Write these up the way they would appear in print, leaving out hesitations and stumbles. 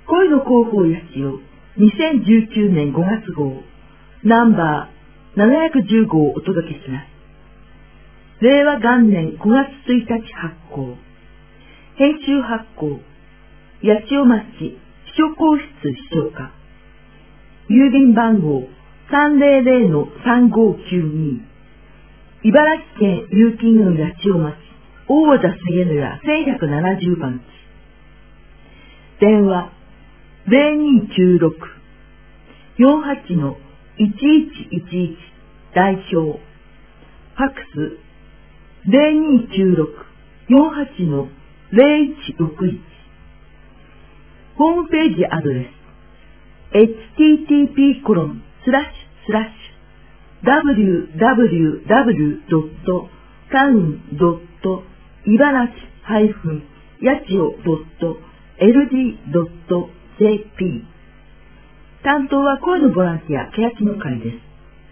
恋の広報八千代2019年5月号ナンバー715をお届けします。令和元年5月1日発行。編集発行。八千代町秘書公室秘書課。郵便番号300-3592。茨城県結城郡八千代町大和田重野屋1170番地。電話0296-48-1111代表。ファックス0296-48-0161。ホームページアドレス http://www.town.ibaraki-yachiyo.ld.jp 担当は恋のボランティア、欅の会です。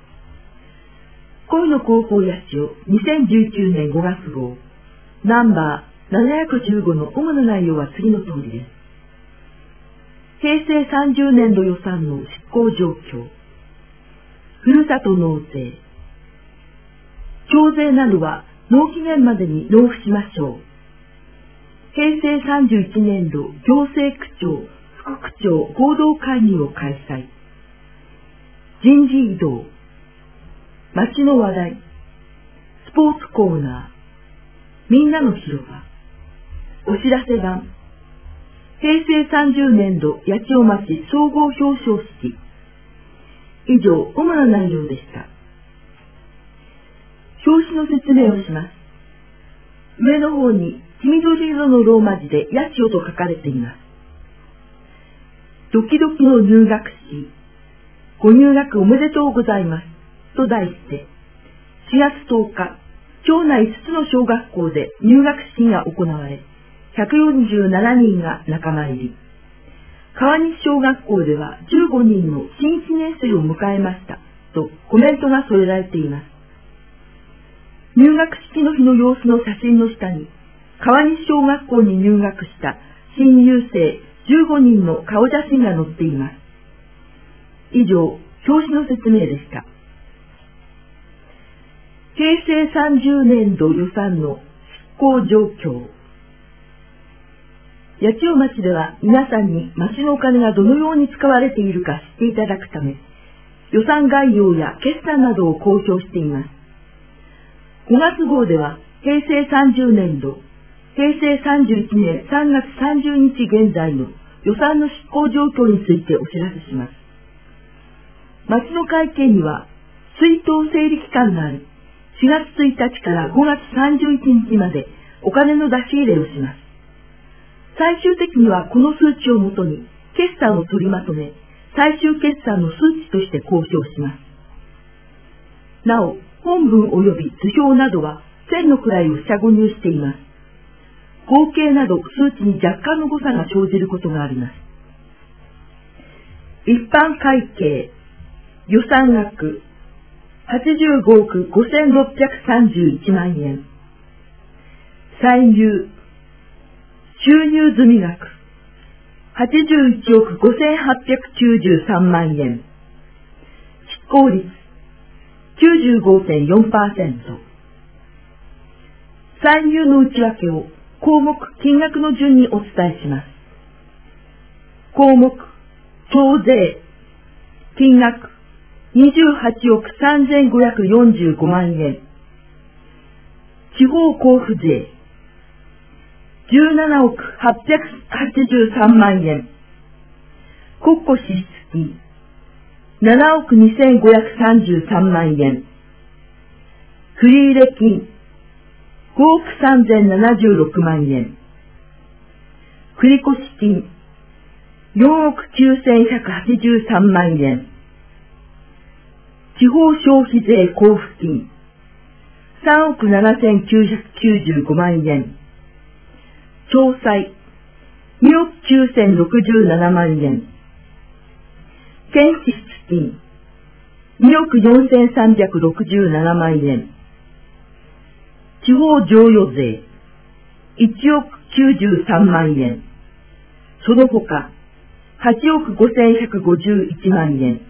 恋の広報八千代2019年5月号ナンバー715の主な内容は次の通りです。平成30年度予算の執行状況。ふるさと納税。徴税などは納期限までに納付しましょう。平成31年度行政区長、副区長合同会議を開催。人事異動。街の話題。スポーツコーナー。みんなの広場。お知らせ版。平成30年度八千代町総合表彰式。以上、主な内容でした。表紙の説明をします。上の方に黄緑色のローマ字で八千代と書かれています。ドキドキの入学式。ご入学おめでとうございます。と題して、4月10日、町内5つの小学校で入学式が行われ、147人が仲間入り。川西小学校では15人の新1年生を迎えました、とコメントが添えられています。入学式の日の様子の写真の下に、川西小学校に入学した新入生15人の顔写真が載っています。以上、表紙の説明でした。平成30年度予算の執行状況。八千代町では皆さんに町のお金がどのように使われているか知っていただくため、予算概要や決算などを公表しています。5月号では平成30年度、平成31年3月30日現在の予算の執行状況についてお知らせします。町の会計には出納整理期間があり、4月1日から5月31日までお金の出し入れをします。最終的にはこの数値をもとに決算を取りまとめ、最終決算の数値として公表します。なお、本文及び図表などは線の位を下誤入しています。合計など数値に若干の誤差が生じることがあります。一般会計、予算額、85億5631万円。歳入、収入済み額、81億5893万円。執行率、95.4%。歳入の内訳を項目金額の順にお伝えします。項目、徴税、金額、28億3545万円。地方交付税、17億883万円。国庫支出金、7億2533万円。振入金、5億3076万円。繰越金、4億9183万円。地方消費税交付金、3億7995万円。詳細、2億9067万円。県支出金、2億4367万円。地方譲与税、1億93万円。その他、 8億5151万円。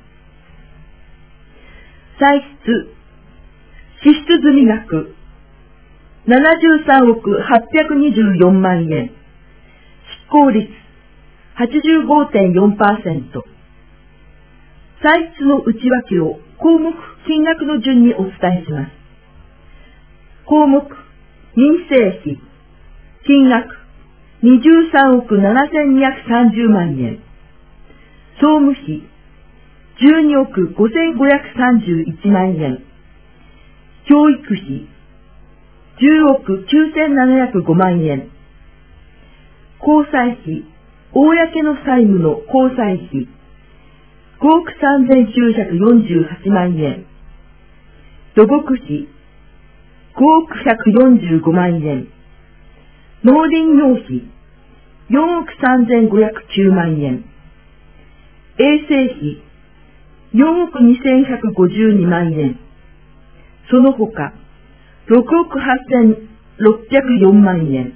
歳出、支出済額、73億824万円。執行率、85.4%。歳出の内訳を項目金額の順にお伝えします。項目、民生費、金額、23億7230万円。総務費、12億5531万円。教育費、10億9705万円。交際費、公の債務の交際費、5億3948万円。土木費、5億145万円。農林用費、4億3509万円。衛生費、4億2152万円。その他、6億8604万円。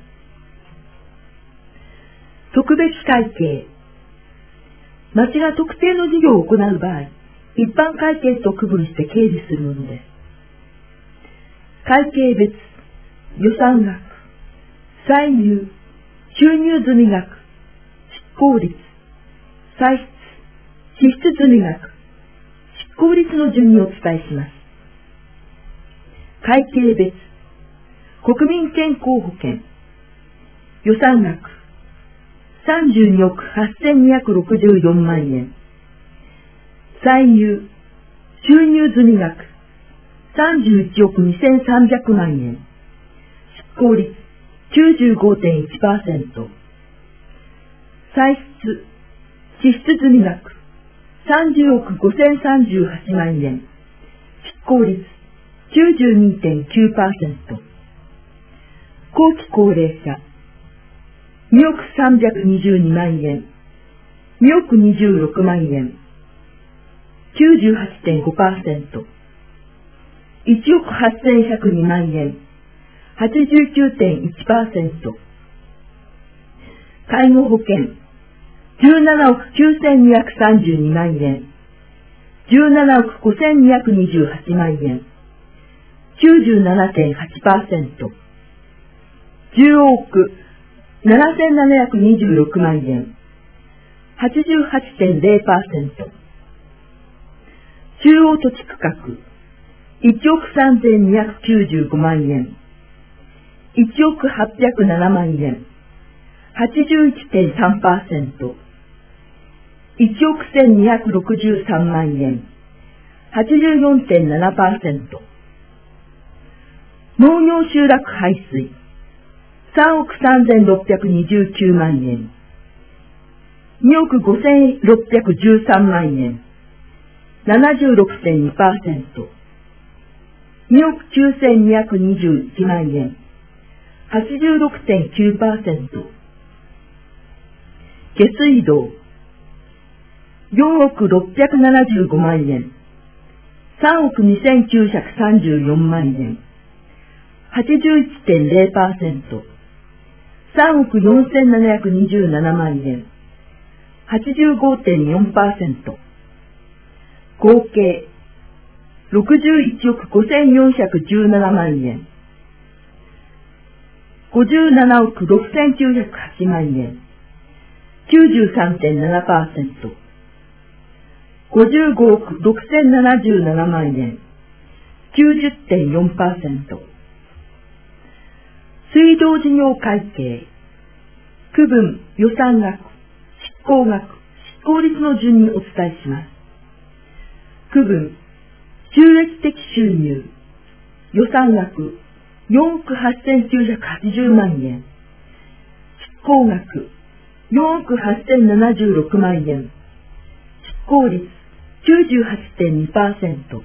特別会計。町が特定の事業を行う場合、一般会計と区分して計示するものです。会計別、予算額、歳入、収入済み額、執行率、歳出、支出済み額、執行率の順にお伝えします。会計別、国民健康保険、予算額、32億8264万円。歳入、収入済み額、31億2300万円。執行率、95.1%。歳出、支出済み額、30億5038万円。執行率、92.9%。後期高齢者、2億322万円、2億26万円、98.5%、1億8102万円、89.1%、介護保険、17億9232万円、17億5228万円、97.8%、10億7726万円、88.0%。中央土地区画、1億3295万円、1億807万円、81.3%。1億1263万円、84.7%。農業集落排水、3億3629万円、2億5613万円、76.2%、2億9221万円、86.9%、下水道、4億675万円、3億2934万円、81.0%、3億4727万円、85.4%、合計、61億5417万円、57億6908万円、93.7%、55億6077万円、90.4%、水道事業会計、区分予算額、執行額、執行率の順にお伝えします。区分、収益的収入、予算額、4億8980万円、執行額、4億8076万円、執行率、98.2%、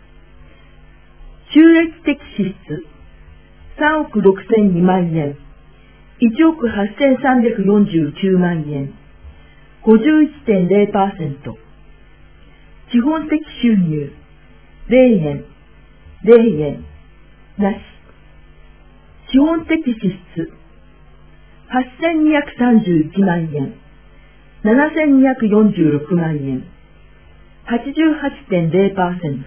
収益的支出、3億6002万円、1億8349万円、51.0%、基本的収入、0円、0円、なし、基本的支出、8231万円、 7246万円、88.0%。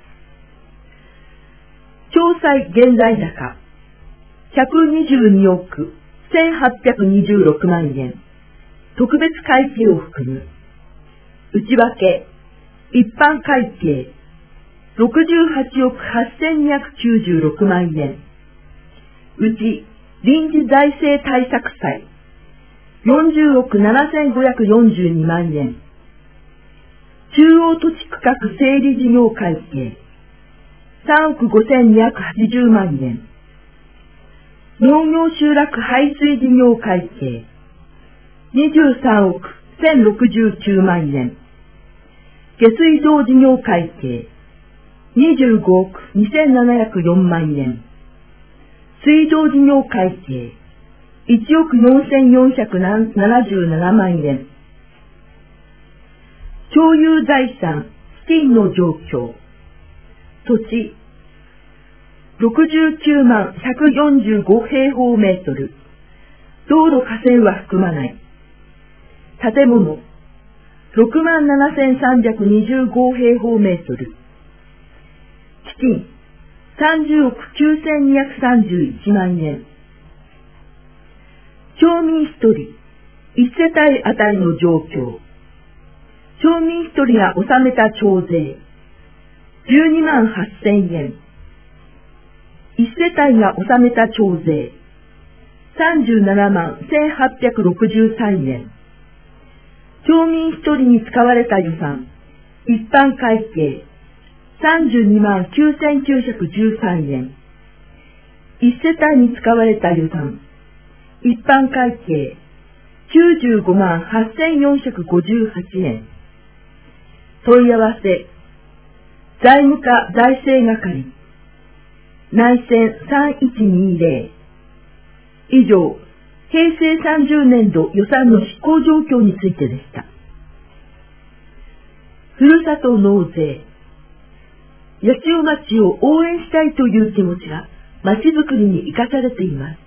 詳細現在高、122億1826万円、特別会計を含む。内訳、一般会計、68億8296万円。うち、臨時財政対策債、40億7542万円。中央土地区画整理事業会計、3億5280万円。農業集落排水事業会計、23億1069万円。下水道事業会計、25億2704万円。水道事業会計、1億4477万円。共有財産、資金の状況。土地、69万145平方メートル。道路河川は含まない。建物、6万7325平方メートル。基金、30億9231万円。町民1人、1世帯あたりの状況。町民1人が納めた徴税、12万8000円。1世帯が納めた徴税、37万1863円。町民1人に使われた予算、一般会計、32万9913円。1世帯に使われた予算、一般会計、95万8458円。問い合わせ、財務課財政係、内線3120。以上、平成30年度予算の執行状況についてでした。ふるさと納税。八千代町を応援したいという気持ちが町づくりに生かされています。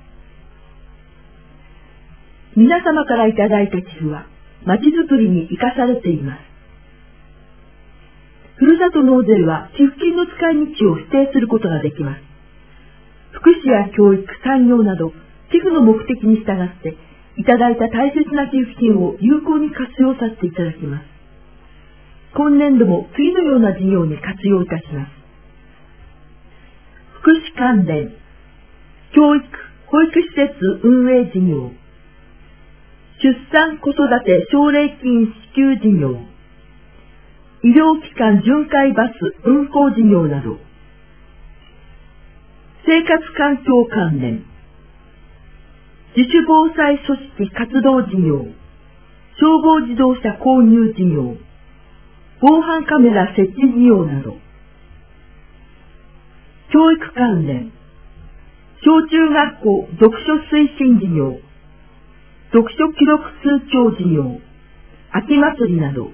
皆様からいただいた寄付は町づくりに生かされています。ふるさと納税は寄付金の使い道を指定することができます。福祉や教育、産業など寄付の目的に従っていただいた大切な寄付金を有効に活用させていただきます。今年度も次のような事業に活用いたします。福祉関連、教育、保育施設運営事業、出産子育て奨励金支給事業、医療機関巡回バス運行事業など、生活環境関連、自主防災組織活動事業、消防自動車購入事業、防犯カメラ設置事業など、教育関連、小中学校読書推進事業、読書記録通帳事業、秋祭りなど、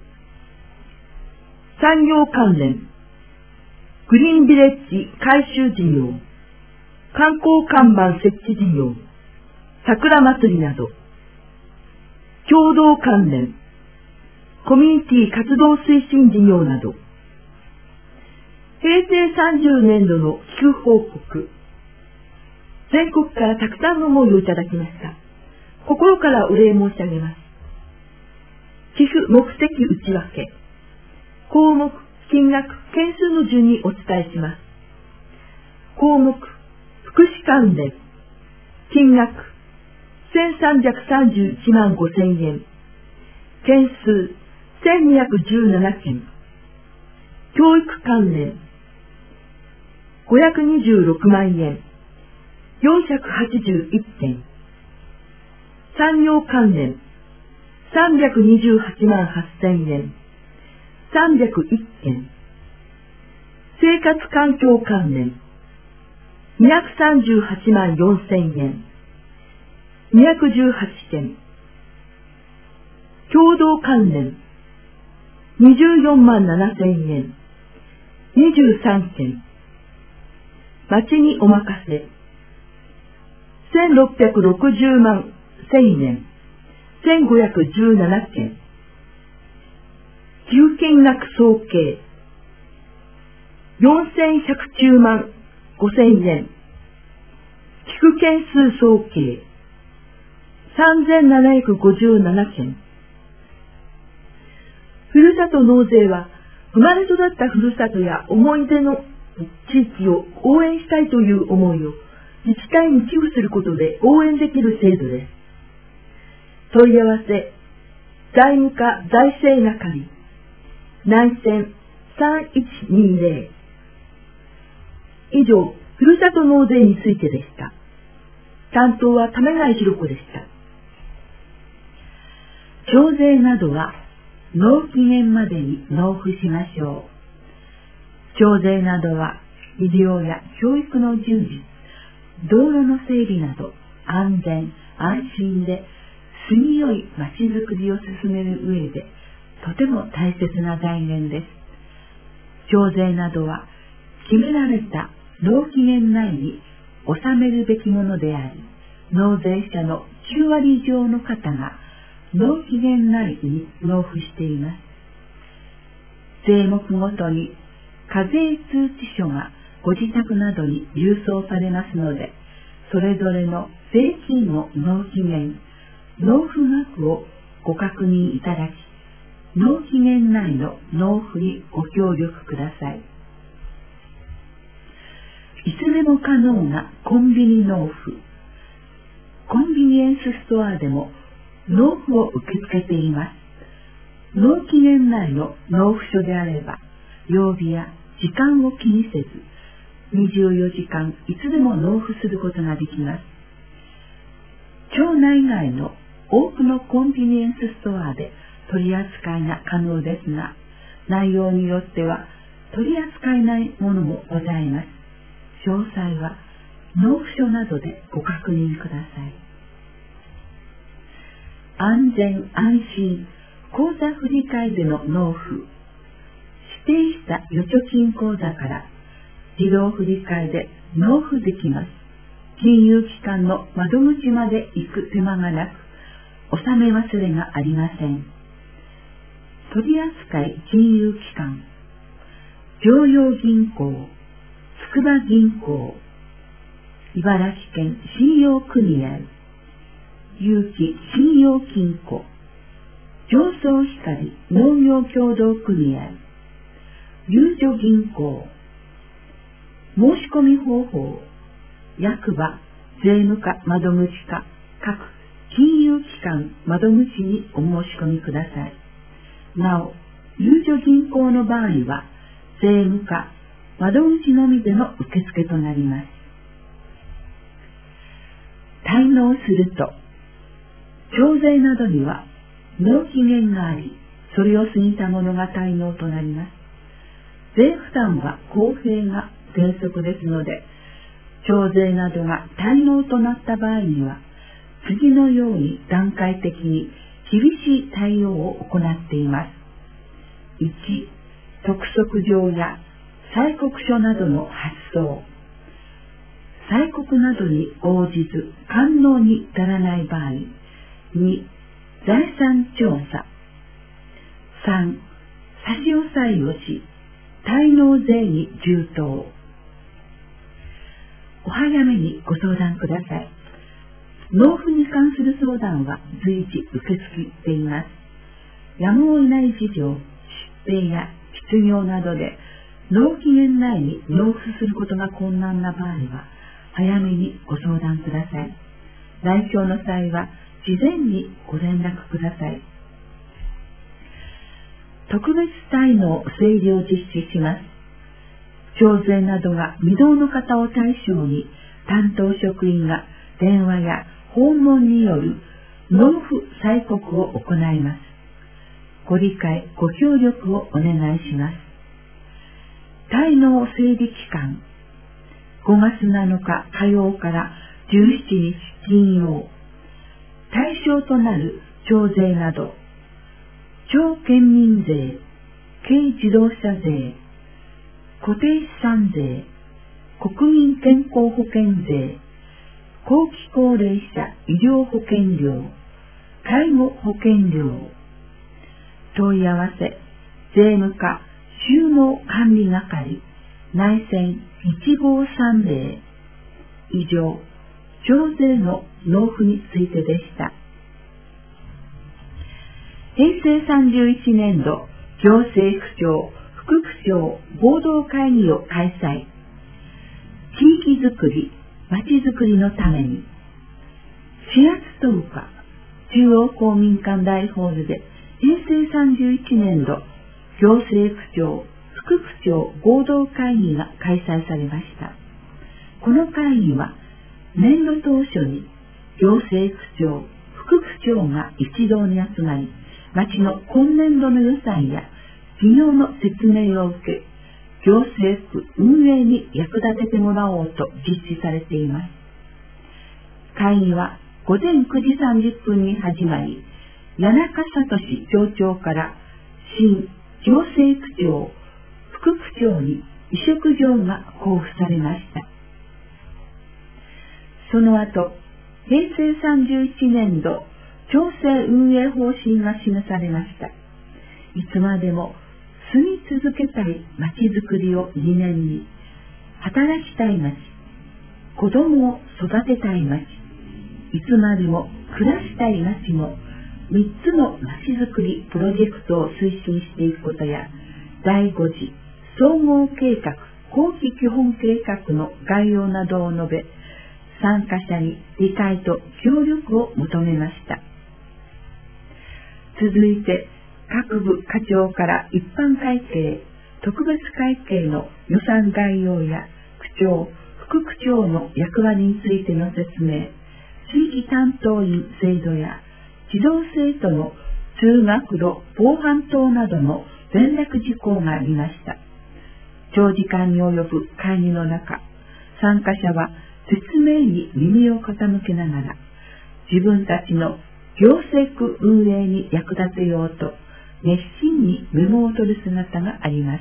産業関連、グリーンビレッジ改修事業、観光看板設置事業、桜祭りなど、共同関連、コミュニティ活動推進事業など、平成30年度の寄付報告、全国からたくさんの思いをいただきました。心からお礼申し上げます。寄付目的内訳、項目、金額、件数の順にお伝えします。項目、福祉関連、金額、1331万5000円、件数、1217件、教育関連、526万円、481件、産業関連、328万8000円、301件、生活環境関連、238万4000円、218件、共同関連、24万7000円、23件、町にお任せ、1660万1000円、 1517件。給金額総計4110万5000円。寄付件数総計3757件。ふるさと納税は、生まれ育ったふるさとや思い出の地域を応援したいという思いを自治体に寄付することで応援できる制度です。問い合わせ、財務課財政係、内線3120。以上、ふるさと納税についてでした。担当は亀貝ひろ子でした。 徴税などは納期限までに納付しましょう。徴税などは医療や教育の充実、道路の整備など安全・安心で住みよいまちづくりを進める上でとても大切な財源です。徴税などは決められた納期限内に納めるべきものであり、納税者の9割以上の方が納期限内に納付しています。税目ごとに課税通知書がご自宅などに郵送されますので、それぞれの税金の納期限、納付額をご確認いただき、納期限内の納付にご協力ください。いつでも可能なコンビニ納付。コンビニエンスストアでも納付を受け付けています。納期限内の納付書であれば、曜日や時間を気にせず、24時間いつでも納付することができます。町内外の多くのコンビニエンスストアで取り扱いが可能ですが、内容によっては取り扱えないものもございます。詳細は納付書などでご確認ください。安全安心口座振替での納付。指定した預貯金口座から自動振替で納付できます。金融機関の窓口まで行く手間がなく、納め忘れがありません。取扱金融機関、常陽銀行、筑波銀行、茨城県信用組合、有機信用金庫、上総光農業協同組合、ゆうじょ銀行、申し込み方法、役場、税務課窓口課、各金融機関窓口にお申し込みください。なお、ゆうじょ銀行の場合は、税務課窓口のみでの受付となります。滞納すると、徴税などには納期限があり、それを過ぎたものが滞納となります。税負担は公平が原則ですので、徴税などが滞納となった場合には、次のように段階的に厳しい対応を行っています。1、督促状や催告書などの発送。催告などに応じず完納に至らない場合。2、財産調査。3、差し押さえをし、滞納税に充当。お早めにご相談ください。納付に関する相談は随時受け付けています。やむを得ない事情、疾病や失業などで納期限内に納付することが困難な場合は、早めにご相談ください。来庁の際は、事前にご連絡ください。特別滞納整理を実施します。徴税などが未納の方を対象に、担当職員が電話や訪問による納付催告を行います。ご理解、ご協力をお願いします。滞納整理期間、5月7日火曜から17日金曜。対象となる徴税など、町県民税、軽自動車税、固定資産税、国民健康保険税、後期高齢者医療保険料、 介護保険料。問い合わせ、税務課収納管理係、内線1530。以上、徴税の納付についてでした。平成31年度、行政区長、副区長合同会議を開催。地域づくり、まちづくりのために、4月10日、中央公民館大ホールで、平成31年度、行政区長、副区長合同会議が開催されました。この会議は、年度当初に、行政区長、副区長が一堂に集まり、町の今年度の予算や事業の説明を受け、行政区運営に役立ててもらおうと実施されています。会議は午前9時30分に始まり、谷中聡町長から新行政区長、副区長に委嘱状が交付されました。その後、平成31年度町政運営方針が示されました。いつまでも住み続けたいまちづくりを理念に、働きたいまち、子供を育てたいまち、いつまでも暮らしたいまちの3つのまちづくりプロジェクトを推進していくことや、第5次総合計画後期基本計画の概要などを述べ、参加者に理解と協力を求めました。続いて、各部課長から一般会計、特別会計の予算概要や区長、副区長の役割についての説明、地域担当員制度や児童生徒の通学路防犯等などの連絡事項がありました。長時間に及ぶ会議の中、参加者は説明に耳を傾けながら、自分たちの行政区運営に役立てようと熱心にメモを取る姿がありました。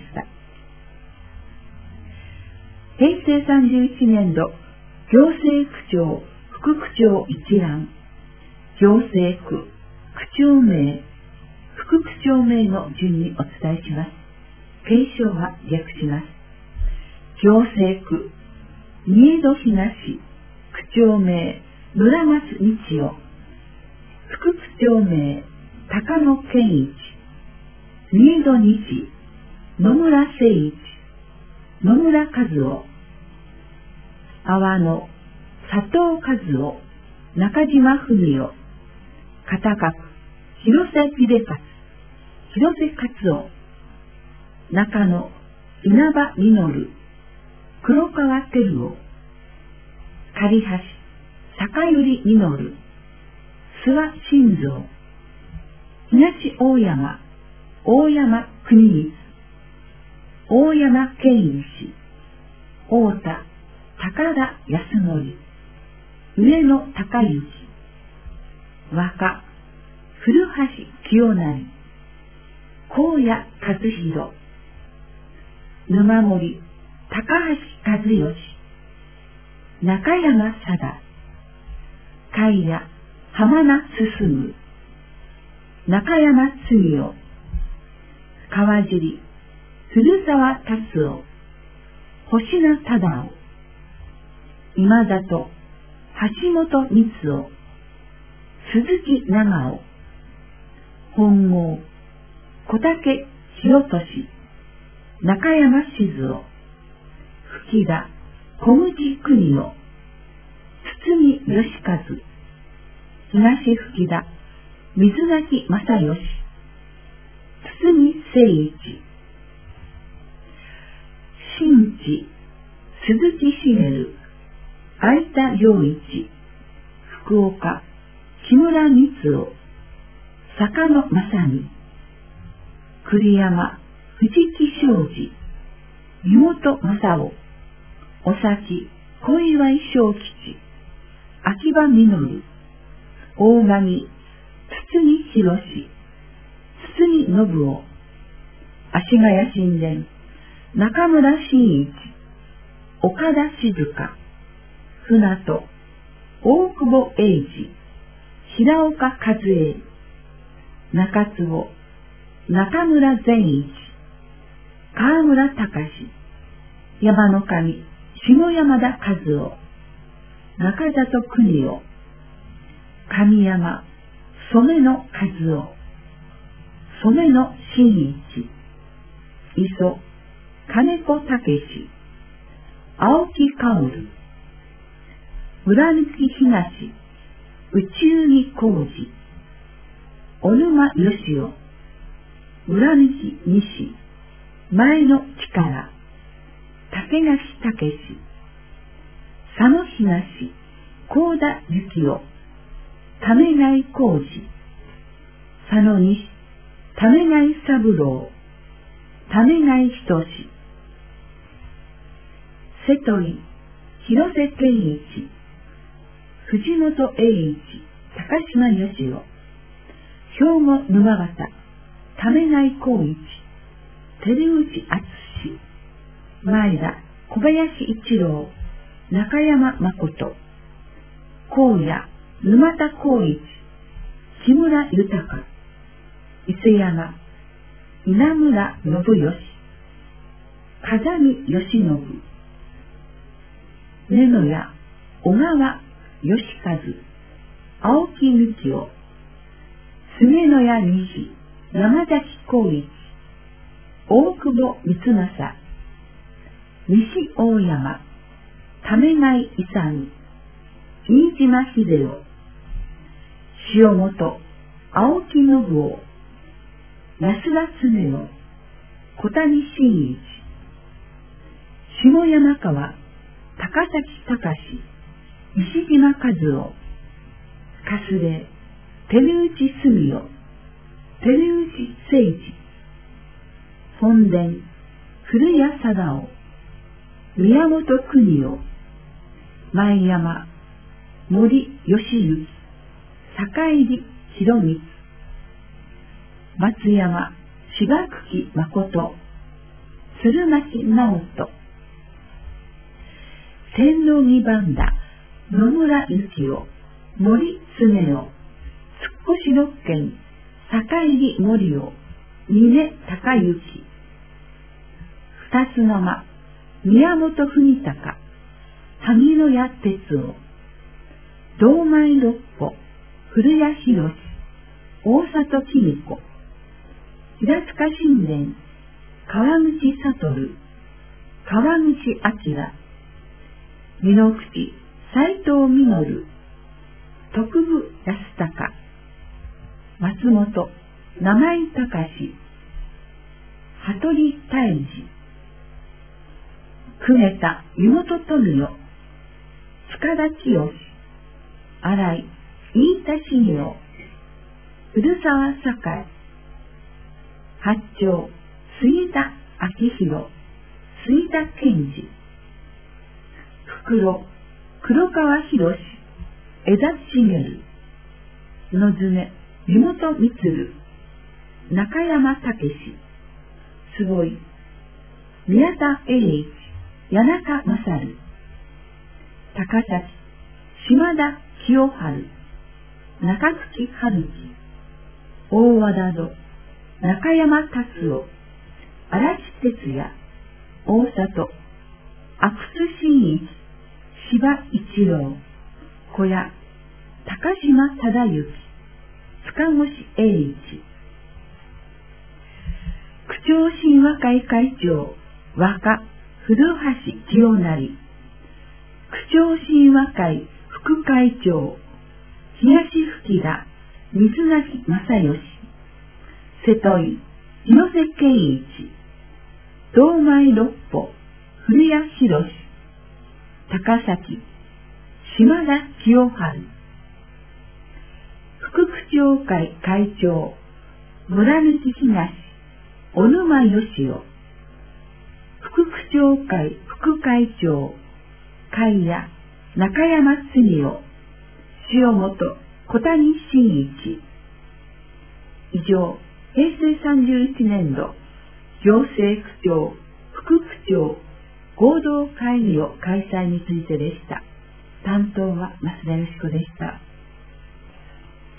平成31年度行政区長、副区長一覧、行政区、区長名、副区長名の順にお伝えします。継承は略します。行政区、三重戸東、区長名、村松道夫、副区長名、高野健一、三重戸西、野村誠一、野村和夫、阿波野、佐藤和夫、中島文夫、片角、広瀬秀勝、広瀬勝夫、中野、稲葉実、黒川照夫、仮橋、坂百合実、諏訪新蔵、東大山、大山国光、大山健一、太田、高田康則、上野隆之、若、古橋清成、高谷和弘、沼森、高橋和義、中山貞、海谷、浜名進、中山次夫、川尻、古澤達夫、星名忠夫、今里、橋本光夫、鈴木長尾、本郷、小竹清俊、中山静夫、吹田、小口邦夫、堤義和、東吹田、水垣正義、堤誠一、新地、鈴木茂、相田良一、福岡、木村光夫、坂野正美、栗山、藤木昌司、湯本正夫、お崎、小岩井正吉、秋葉実、大神、堤博史、堤信夫、足谷神殿、中村真一、岡田静香、船戸、大久保英二、 平岡和栄、中津尾、中村善一、河村隆、山の神、下山田和夫、中里邦夫、神山、染野和夫、染野真一、磯、金子武、青木薫、浦貫東、宇宙木浩二、小沼義雄、浦貫西、前野力、竹垣武、佐野東、幸田幸雄、為貝浩二、佐野西、為貝三郎、為貝仁、瀬戸井、広瀬健一、藤本栄一、高島義雄、兵庫沼端、為貝光一、照内敦、前田小林一郎、中山誠、荒野沼田光一、木村豊、伊勢山、稲村信義、風見義信、根野屋、小川義和、青木幹雄、菅野屋二、山崎浩一、大久保光正、西大山、為貝勇、飯島秀夫、塩本、青木信夫、安田恒夫、小谷真一、下山川、高崎隆、石島和夫、春麗、照内澄夫、照内誠二、本田、古谷貞夫、宮本邦夫、前山、森義行、坂入博光、松山、柴久誠、鶴巻直人、天皇二番田、野村幸雄、森常夫、突越六軒、坂入森夫、峰孝之、二つ生、宮本文隆、萩野屋哲夫、道前六歩、古谷博、大里公子、平塚神殿、川口悟、川口明、美濃口、斎藤実、徳部安隆、松本、名井隆、羽鳥泰治、久米田、湯本富代、塚田清、新井、飯田茂雄、古澤栄、八丁、杉田明宏、杉田健二、袋、黒川博、江田茂、野詰、湯本充、中山武、坪井、宮田栄一、谷中勝、高崎、島田清春、中口春樹、大和田戸、中山達夫、荒木哲也、大里、阿久津真一、柴一郎、小屋、高島忠之、塚越英一、区長神話会会長、若古橋清成、区長神話会副会長、東吹田、水垣正義、瀬戸井、広瀬健一、道前六歩、古谷博、高崎、島田清春、副区長会会長、村主東、小沼義雄、副区長会副会長、海谷、中山恒夫、塩本、小谷真一。以上、平成31年度、行政区長、副区長、合同会議を開催についてでした。担当は増田よし子でした。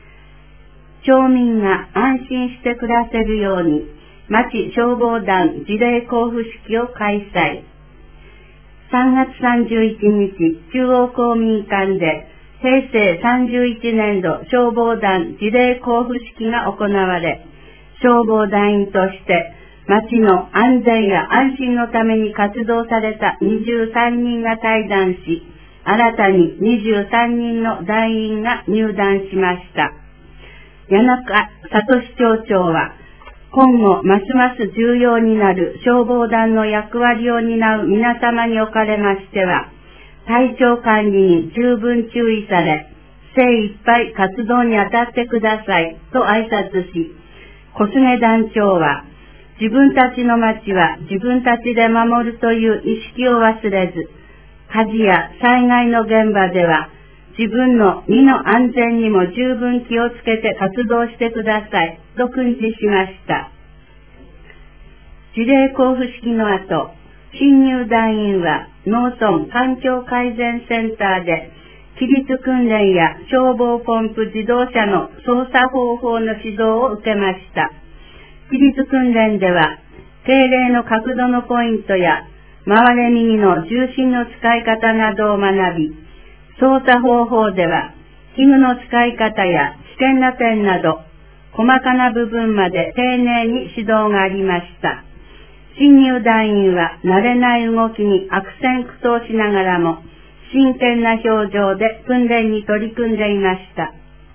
町民が安心して暮らせるように、町消防団辞令交付式を開催。3月31日、中央公民館で平成31年度消防団辞令交付式が行われ、消防団員として町の安全や安心のために活動された23人が退団し、新たに23人の団員が入団しました。谷中聡町長は、今後ますます重要になる消防団の役割を担う皆様におかれましては、体調管理に十分注意され、精一杯活動に当たってくださいと挨拶し、小菅団長は、自分たちの町は自分たちで守るという意識を忘れず、火事や災害の現場では自分の身の安全にも十分気をつけて活動してくださいと訓示しました。辞令交付式の後、新入団員は農村環境改善センターで規律訓練や消防ポンプ自動車の操作方法の指導を受けました。規律訓練では、敬礼の角度のポイントや回れ右の重心の使い方などを学び、操作方法では器具の使い方や危険な点など細かな部分まで丁寧に指導がありました。新入団員は慣れない動きに悪戦苦闘しながらも真剣な表情で訓練に取り組んでいました。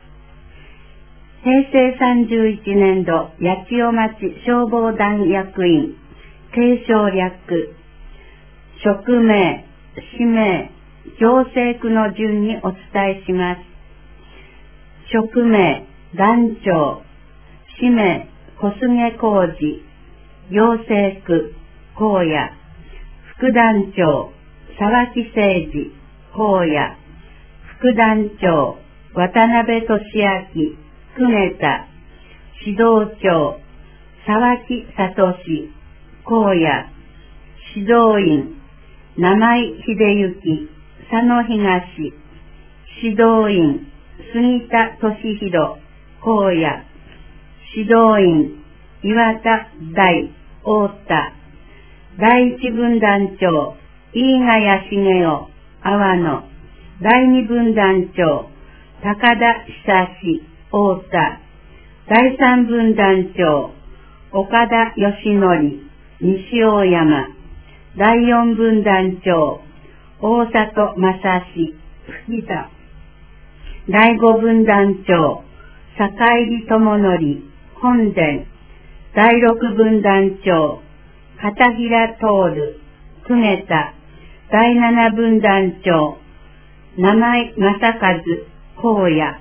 平成31年度八千代町消防団役員継承略、職名、氏名、行政区の順にお伝えします。職名、団長、氏名、小菅浩二、行政区、荒野、副団長、沢木誠二、荒野、副団長、渡辺俊明、久米田、指導長、沢木聡、荒野、指導員、生井秀幸、佐野東、指導員、杉田俊弘、荒野、指導員、岩田大、太田、第一分団長、飯ヶ谷茂雄、阿波野、第二分団長、高田久志、太田、第三分団長、岡田義則、西大山、第四分団長、大里正史、吹田、第五分団長、坂入智則、本殿、第六分団長、片平徹、久米田、第七分団長、生井正和、荒野。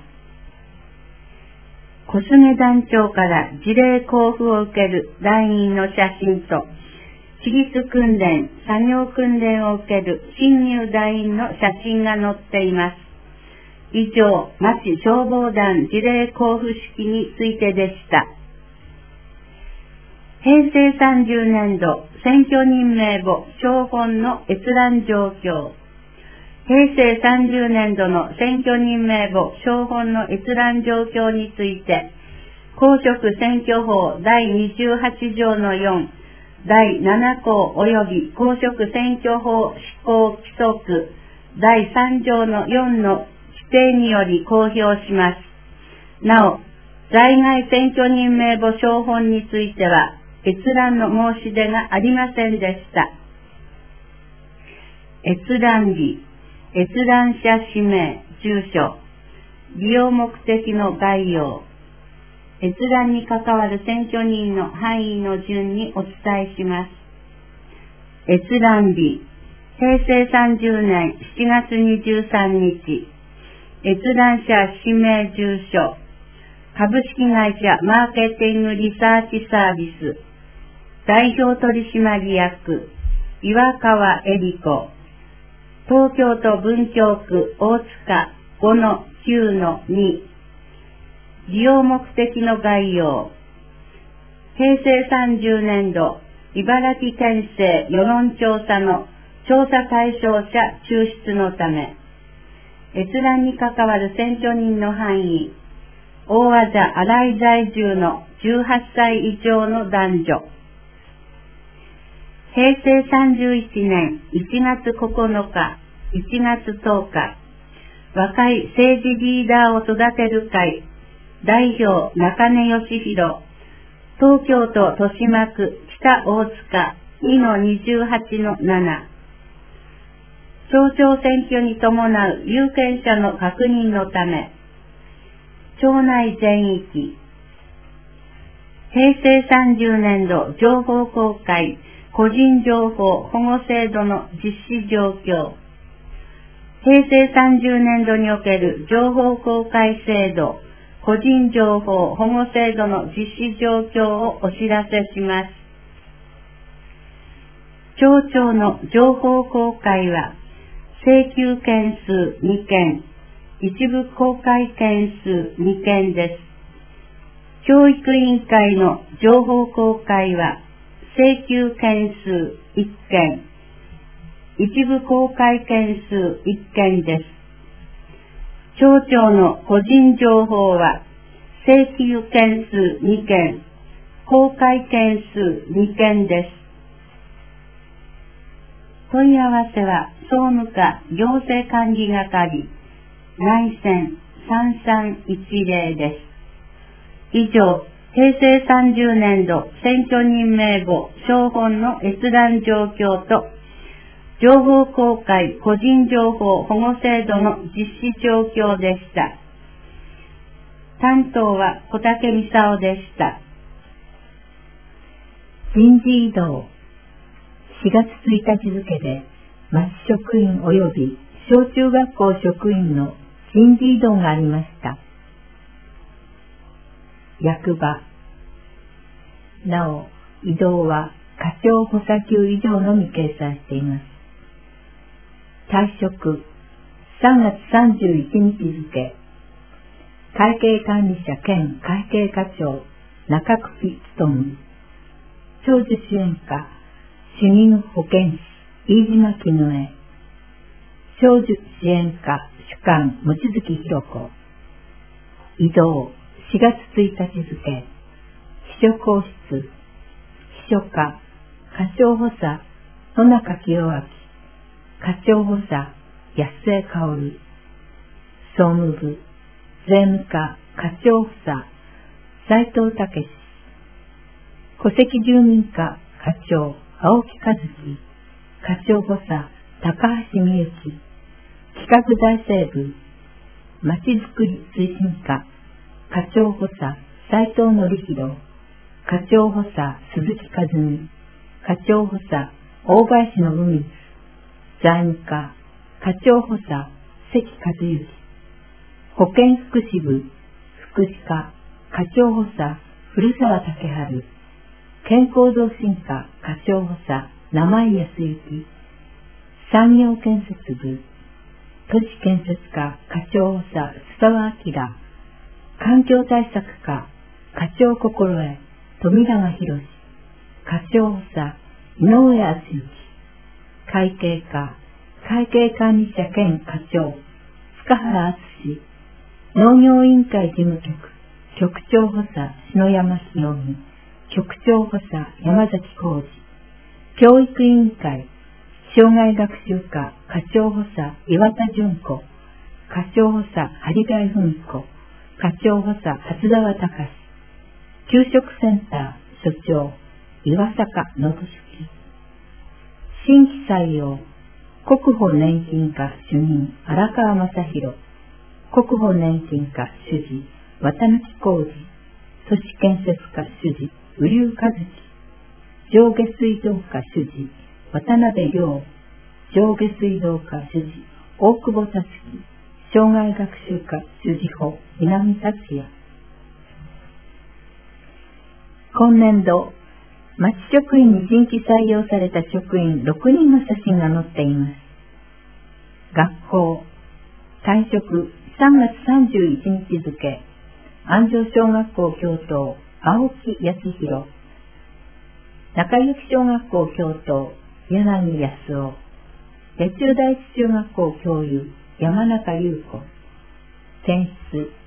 小菅団長から辞令交付を受ける団員の写真と、規律訓練、作業訓練を受ける新入団員の写真が載っています。以上、町消防団辞令交付式についてでした。平成30年度選挙人名簿標本の閲覧状況。平成30年度の選挙人名簿標本の閲覧状況について、公職選挙法第28条の4、第7項及び公職選挙法施行規則第3条の4の規定により公表します。なお、在外選挙人名簿標本については、閲覧の申し出がありませんでした。閲覧日、閲覧者氏名、住所、利用目的の概要、閲覧に関わる選挙人の範囲の順にお伝えします。閲覧日、平成30年7月23日、閲覧者氏名住所、株式会社マーケティングリサーチサービス、代表取締役、岩川恵理子、東京都文京区大塚 5-9-2、利用目的の概要、平成30年度茨城県政世論調査の調査対象者抽出のため、閲覧に関わる選挙人の範囲、 大字新井在住の18歳以上の男女。平成31年1月9日、1月10日、若い政治リーダーを育てる会、代表中根義弘、東京都豊島区北大塚 2-28-7。町長選挙に伴う有権者の確認のため、町内全域、平成30年度情報公開個人情報保護制度の実施状況、平成30年度における情報公開制度個人情報保護制度の実施状況をお知らせします。町長の情報公開は、請求件数2件、一部公開件数2件です。教育委員会の情報公開は、請求件数1件、一部公開件数1件です。町長の個人情報は、請求件数2件、公開件数2件です。問い合わせは、総務課行政管理係、内線3310です。以上、平成30年度選挙人名簿小本の閲覧状況と、情報公開個人情報保護制度の実施状況でした。担当は小竹美沙夫でした。 人事異動。4月1日付で、町職員及び小中学校職員の人事異動がありました。役場。なお、異動は課長補佐級以上のみ掲載しています。退職、3月31日付、会計管理者兼会計課長、中久努、長寿支援課、主任保健師、飯島絹江、長寿支援課、主幹、望月弘子、異動、4月1日付、秘書公室、秘書課、課長補佐、野中清明、課長補佐、安江薫、総務部、税務課、課長補佐、斉藤武史、戸籍住民課、課長、青木和樹、課長補佐、高橋美幸、企画財政部、まちづくり推進課、課長補佐、斉藤則弘、課長補佐、鈴木和美、課長補佐、大林信光、財務課、課長補佐、関和之、保健福祉部、福祉課、課長補佐、古澤武春、健康増進課、課長補佐、名前康之、産業建設部、都市建設課、課長補佐、須沢明、環境対策課、課長心得、富永博、課長補佐、井上敦之、会計課、会計管理者兼課長、塚原敦、農業委員会事務局、局長補佐、篠山清美、局長補佐、山崎浩二、教育委員会、障害学習課、課長補佐、岩田純子、課長補佐、張貝文子、課長補佐、初沢隆、給食センター、所長、岩坂信之、新規採用、国保年金課主任、荒川正宏、国保年金課主事、綿貫浩二、都市建設課主事、瓜生和樹、上下水道課主事、渡辺亮、上下水道課主事、大久保達樹、障害学習課主事補、南達也。今年度、町職員に新規採用された職員6人の写真が載っています。学校、退職3月31日付、安城小学校教頭、青木康弘、中行小学校教頭、柳康夫、八中第一中学校教諭、山中優子、選出、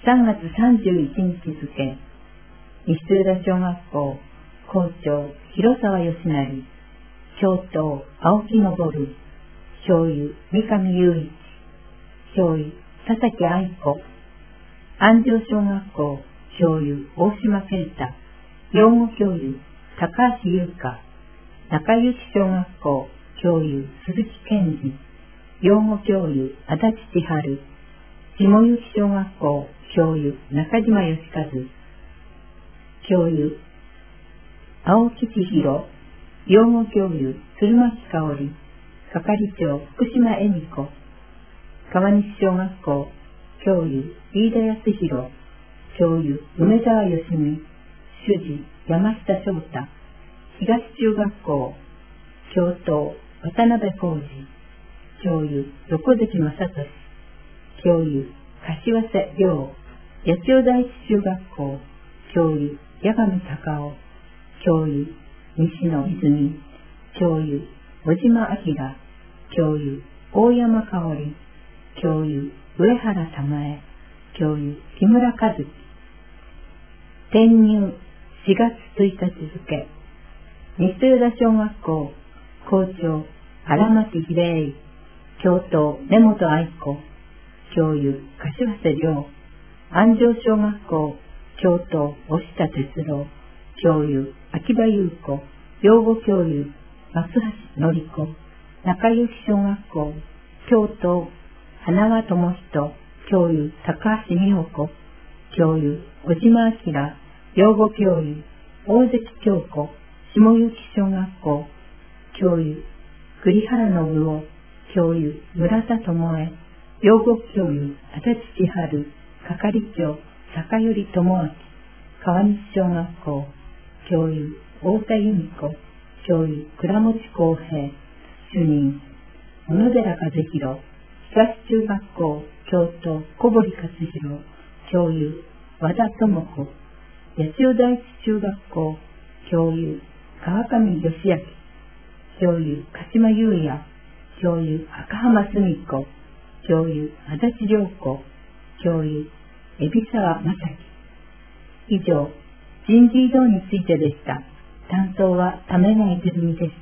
3月31日付、西浦小学校校長広沢義成、教頭青木昇、教諭三上雄一、教諭佐々木愛子、安城小学校教諭大島健太、養護教諭高橋優香、中幸小学校教諭鈴木健二、養護教諭足立千春、下幸小学校教諭中島義和、教諭青木千尋、養護教諭鶴巻香織、係長福島恵美子、川西小学校教諭飯田康弘、教諭梅沢義美、主事山下翔太、東中学校教頭渡辺浩二、教諭横関正俊、教諭柏瀬亮、八千代第一中学校教諭八神隆夫、教諭西野泉、教諭小島明、教諭大山香織、教諭上原珠恵、教諭木村和樹。転入4月1日付、西豊田小学校校長荒牧秀英、教頭根本愛子、教諭柏瀬亮、安城小学校教頭押田哲郎、教諭秋葉優子、養護教諭松橋典子、中幸小学校教頭花輪智人、教諭高橋美穂子、教諭小島明、養護教諭大関京子、下幸小学校教諭栗原信夫、教諭村田智恵、養護教諭足立千春、係長坂寄智明、川西小学校教諭太田由美子、教諭倉持康平、主任小野寺和弘、東中学校教頭小堀勝弘、教諭和田智子、八千代第一中学校教諭川上義明、教諭鹿島優也、教諭赤浜澄子、教諭足立良子、教諭海老沢正樹。以上、人事異動についてでした。担当は為ヶ泉でした。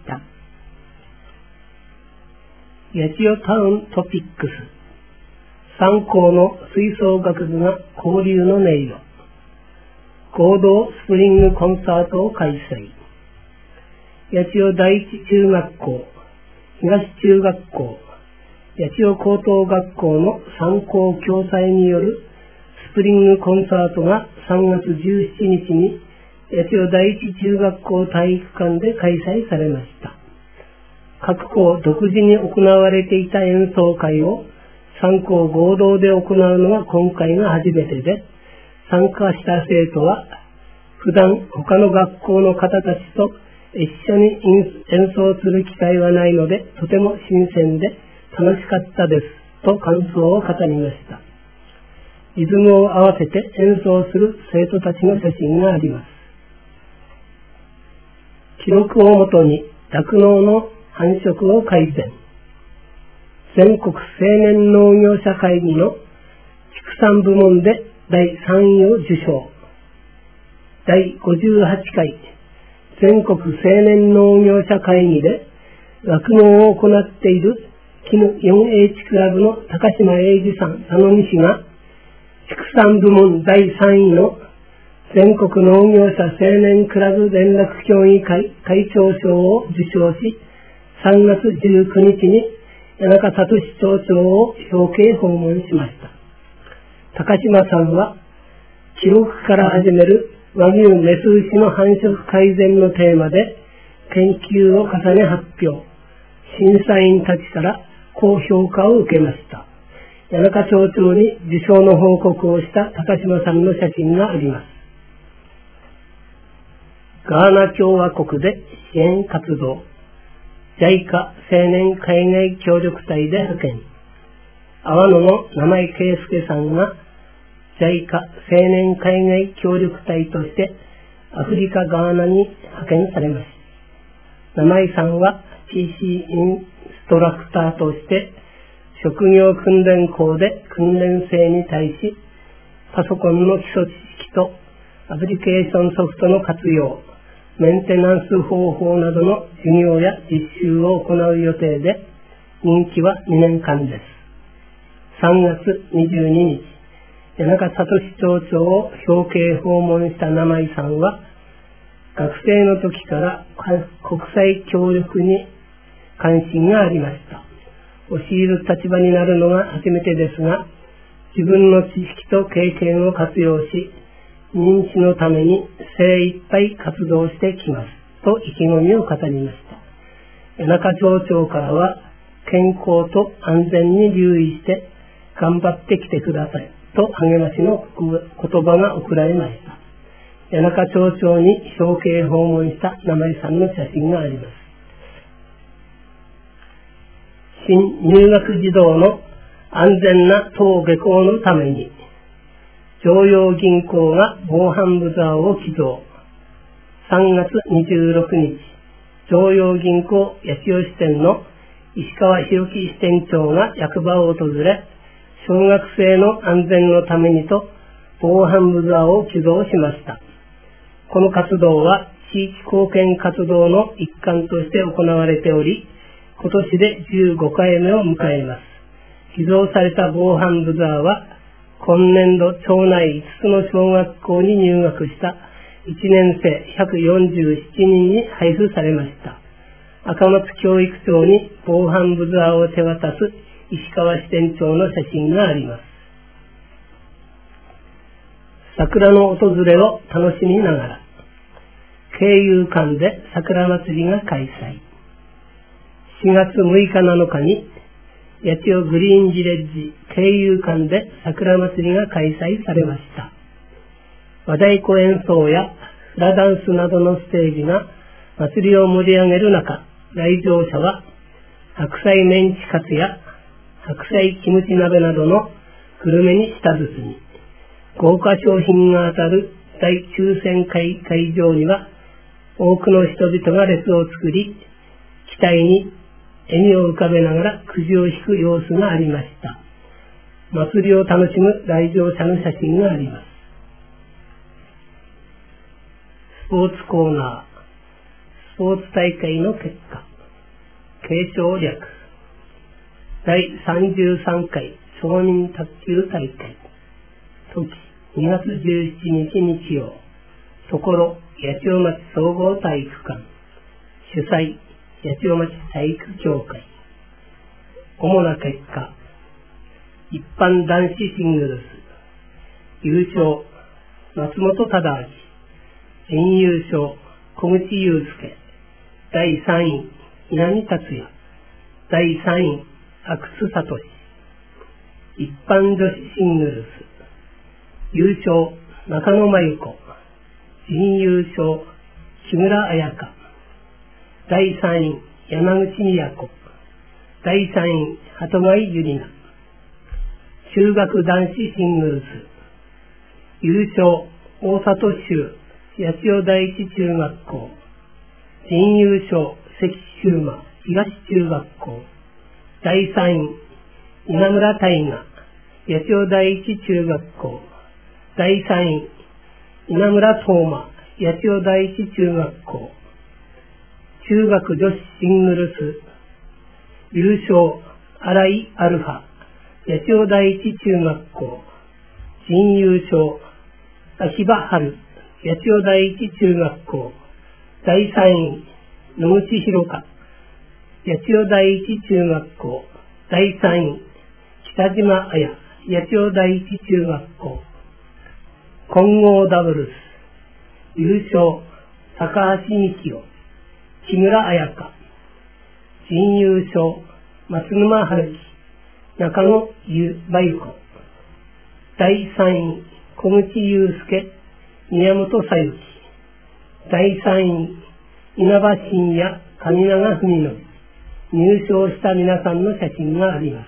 八千代タウントピックス。3校の吹奏楽部が交流の音色。合同スプリングコンサートを開催。八千代第一中学校、東中学校、八千代高等学校の3校共催によるスプリングコンサートが3月17日に八千代第一中学校体育館で開催されました。各校独自に行われていた演奏会を3校合同で行うのは今回が初めてで、参加した生徒は普段他の学校の方たちと一緒に演奏する機会はないので、とても新鮮で楽しかったですと感想を語りました。リズムを合わせて演奏する生徒たちの写真があります。記録をもとに酪農の繁殖を改善。全国青年農業者会議の畜産部門で第3位を受賞。第58回全国青年農業者会議で酪農を行っている絹 4H クラブの高島英二さん、佐野西が畜産部門第3位の全国農業者青年クラブ連絡協議会会長賞を受賞し、3月19日に谷中聡町長を表敬訪問しました。高島さんは記録から始める和牛メス牛の繁殖改善のテーマで研究を重ね発表。審査員たちから高評価を受けました。谷中町長に受賞の報告をした高島さんの写真があります。ガーナ共和国で支援活動。JICA 青年海外協力隊で派遣。阿波野の名前圭介さんがJICA 青年海外協力隊としてアフリカガーナに派遣されました。名前さんは PC インストラクターとして職業訓練校で訓練生に対しパソコンの基礎知識とアプリケーションソフトの活用、メンテナンス方法などの授業や実習を行う予定で、任期は2年間です。3月22日、谷中聡町長を表敬訪問した生井さんは、学生の時から国際協力に関心がありました。教える立場になるのが初めてですが、自分の知識と経験を活用し、認知のために精一杯活動してきますと意気込みを語りました。谷中町長からは、健康と安全に留意して頑張ってきてくださいと励ましの言葉が贈られました。谷中町長に表敬訪問した生井さんの写真があります。新入学児童の安全な登下校のために、常陽銀行が防犯ブザーを起動。3月26日、常陽銀行八千代支店の石川博樹支店長が役場を訪れ、小学生の安全のためにと防犯ブザーを起動しました。この活動は地域貢献活動の一環として行われており、今年で15回目を迎えます。寄贈された防犯ブザーは、今年度町内5つの小学校に入学した1年生147人に配布されました。赤松教育長に防犯ブザーを手渡す石川支店長の写真があります。桜の訪れを楽しみながら、京友館で桜祭りが開催。4月6日7日に、八千代グリーンビレッジ京友館で桜祭りが開催されました。和太鼓演奏やフラダンスなどのステージが祭りを盛り上げる中、来場者は白菜メンチカツや白菜キムチ鍋などのグルメに舌包み、豪華商品が当たる大抽選会会場には多くの人々が列を作り、期待に笑みを浮かべながらくじを引く様子がありました。祭りを楽しむ来場者の写真があります。スポーツコーナー。スポーツ大会の結果。継承略。第33回町民卓球大会。時2月17日日曜。ところ八千代町総合体育館。主催八千代町体育協会。主な結果。一般男子シングルス。優勝、松本忠明。準優勝、小口祐介。第3位、稲見達也。第3位、阿久津聡。一般女子シングルス。優勝、中野真由子。準優勝、木村彩香。第3位、山口都。第3位、鳩貝ゆりな。中学男子シングルス。優勝、大里州、八千代第一中学校。準優勝、関秀馬、東中学校。第3位、稲村大河、八千代第一中学校。第3位、稲村東馬、八千代第一中学校。中学女子シングルス。優勝、新井アルファ、八千代第一中学校。準優勝、秋葉春、八千代第一中学校。第3位、野口博香、八千代第一中学校。第3位、北島彩、八千代第一中学校。混合ダブルス。優勝、高橋幹夫、木村彩香。準優勝、松沼春樹、中野真由子。第3位、小口祐介、宮本小雪。第3位、稲葉真也、上永文則。入賞した皆さんの写真があります。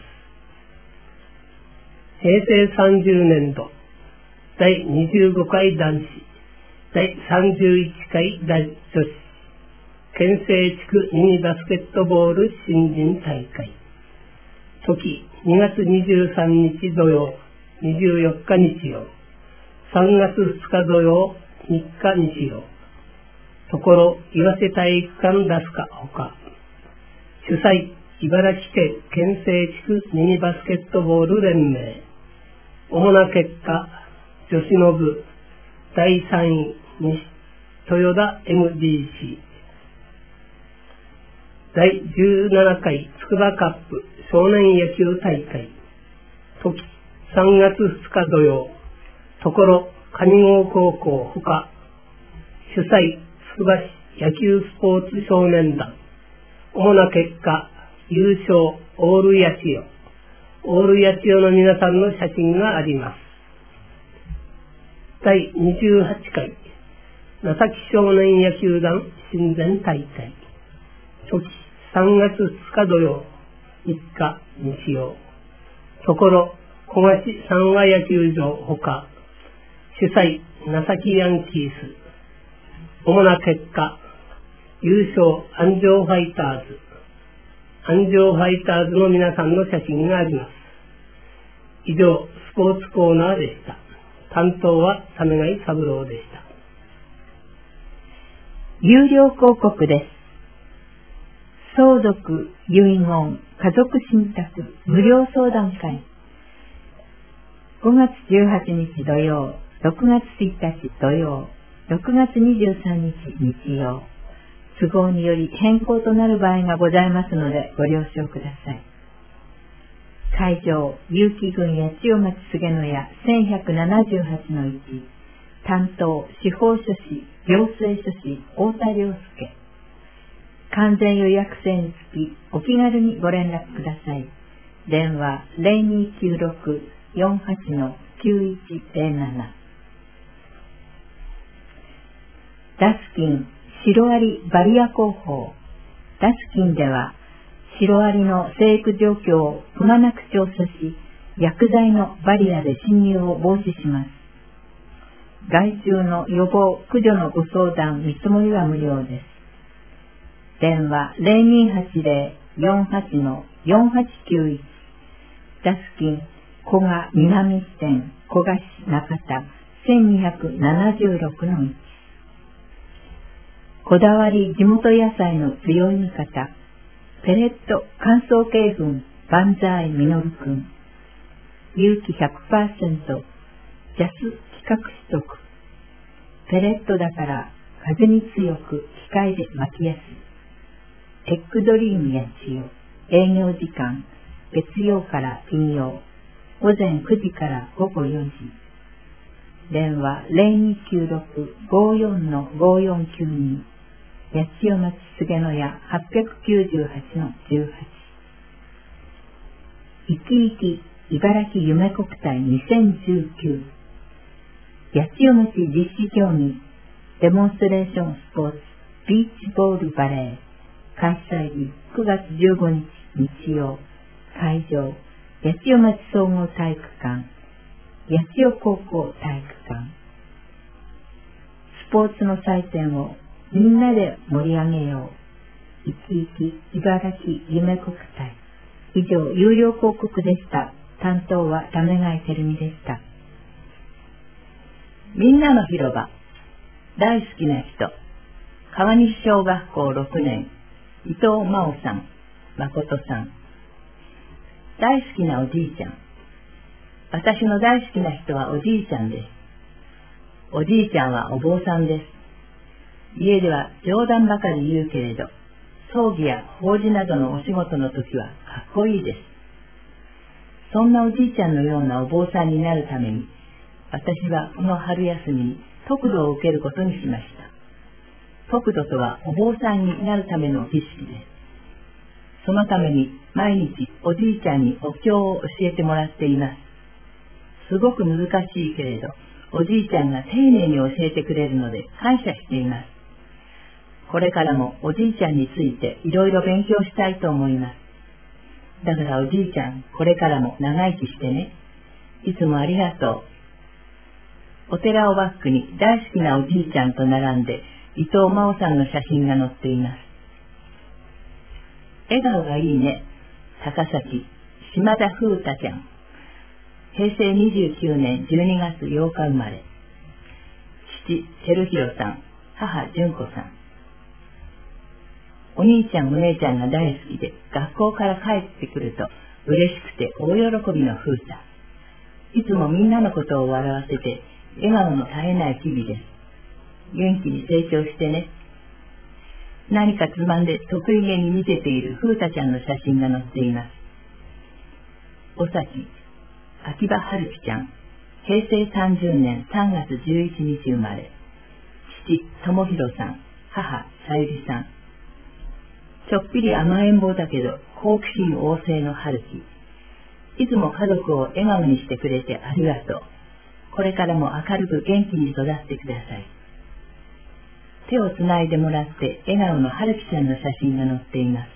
平成30年度、第25回男子、第31回女子、県西地区ミニバスケットボール新人大会。時2月23日土曜、24日日曜。 3月2日土曜、3日日曜。ところ、岩瀬体育館出すかほか。主催、茨城県県西地区ミニバスケットボール連盟。主な結果、女子の部、第3位、豊田 MDC。第17回筑波カップ少年野球大会。時、3月2日土曜。ところ、上郷高校ほか。主催、つくば市野球スポーツ少年団。主な結果、優勝、オール八千代。オール八千代の皆さんの写真があります。第28回、長崎少年野球団親善大会。時、3月2日土曜、3日日曜。ところ、小町三和野球場ほか。主催、長崎ヤンキース。主な結果、優勝、安城ファイターズ。安城ファイターズの皆さんの写真があります。以上、スポーツコーナーでした。担当は為貝三郎でした。 有料広告です。相続、遺言、家族信託、無料相談会。5月18日土曜、6月1日土曜、6月23日日曜。都合により変更となる場合がございますのでご了承ください。会場、結城郡八千代町菅野屋1178の1。担当、司法書士、行政書士、太田良介。完全予約制につき、お気軽にご連絡ください。電話 0296-48-9107。ダスキン、シロアリバリア工法。ダスキンでは、シロアリの生育状況をくまなく調査し、薬剤のバリアで侵入を防止します。害虫の予防・駆除のご相談見積もりは無料です。電話 0280-48-4891。ダスキン、古賀南支店、古賀市中田1276の1。こだわり地元野菜の強い味方、ペレット乾燥鶏粉万歳みのるくん。有機 100%、ジャス規格取得。ペレットだから風に強く機械で巻きやすい。エッグドリームやちよ。営業時間、月曜から金曜、午前9時から午後4時。電話 0296-54-5492。八千代町菅野屋898の18。いきいき茨城夢国体2019。八千代町実施競技デモンストレーションスポーツビーチボールバレー。開催日9月15日日曜。会場八千代町総合体育館、八千代高校体育館。スポーツの祭典をみんなで盛り上げよう。いきいき茨城夢国体。以上、有料広告でした。担当は為貝照美でした。 みんなの広場。大好きな人。川西小学校6年、伊藤真央さん、誠さん。大好きなおじいちゃん。私の大好きな人はおじいちゃんです。おじいちゃんはお坊さんです。家では冗談ばかり言うけれど、葬儀や法事などのお仕事の時はかっこいいです。そんなおじいちゃんのようなお坊さんになるために、私はこの春休みに得度を受けることにしました。得度とはお坊さんになるための儀式です。そのために毎日おじいちゃんにお経を教えてもらっています。すごく難しいけれど、おじいちゃんが丁寧に教えてくれるので感謝しています。これからもおじいちゃんについていろいろ勉強したいと思います。だからおじいちゃん、これからも長生きしてね。いつもありがとう。お寺をバックに大好きなおじいちゃんと並んで伊藤真央さんの写真が載っています。笑顔がいいね。高崎、島田風太ちゃん。平成29年12月8日生まれ。 照弘さん、母純子さん。お兄ちゃんお姉ちゃんが大好きで、学校から帰ってくると嬉しくて大喜びの風太。いつもみんなのことを笑わせて、笑顔の絶えない日々です。元気に成長してね。何かつまんで得意げに見せている風太ちゃんの写真が載っています。おさき、秋葉春樹ちゃん、平成30年3月11日生まれ。父、智弘さん、母、さゆりさん。ちょっぴり甘えん坊だけど、好奇心旺盛の春樹。いつも家族を笑顔にしてくれてありがとう。これからも明るく元気に育ってください。手をつないでもらって笑顔の春樹ちゃんの写真が載っています。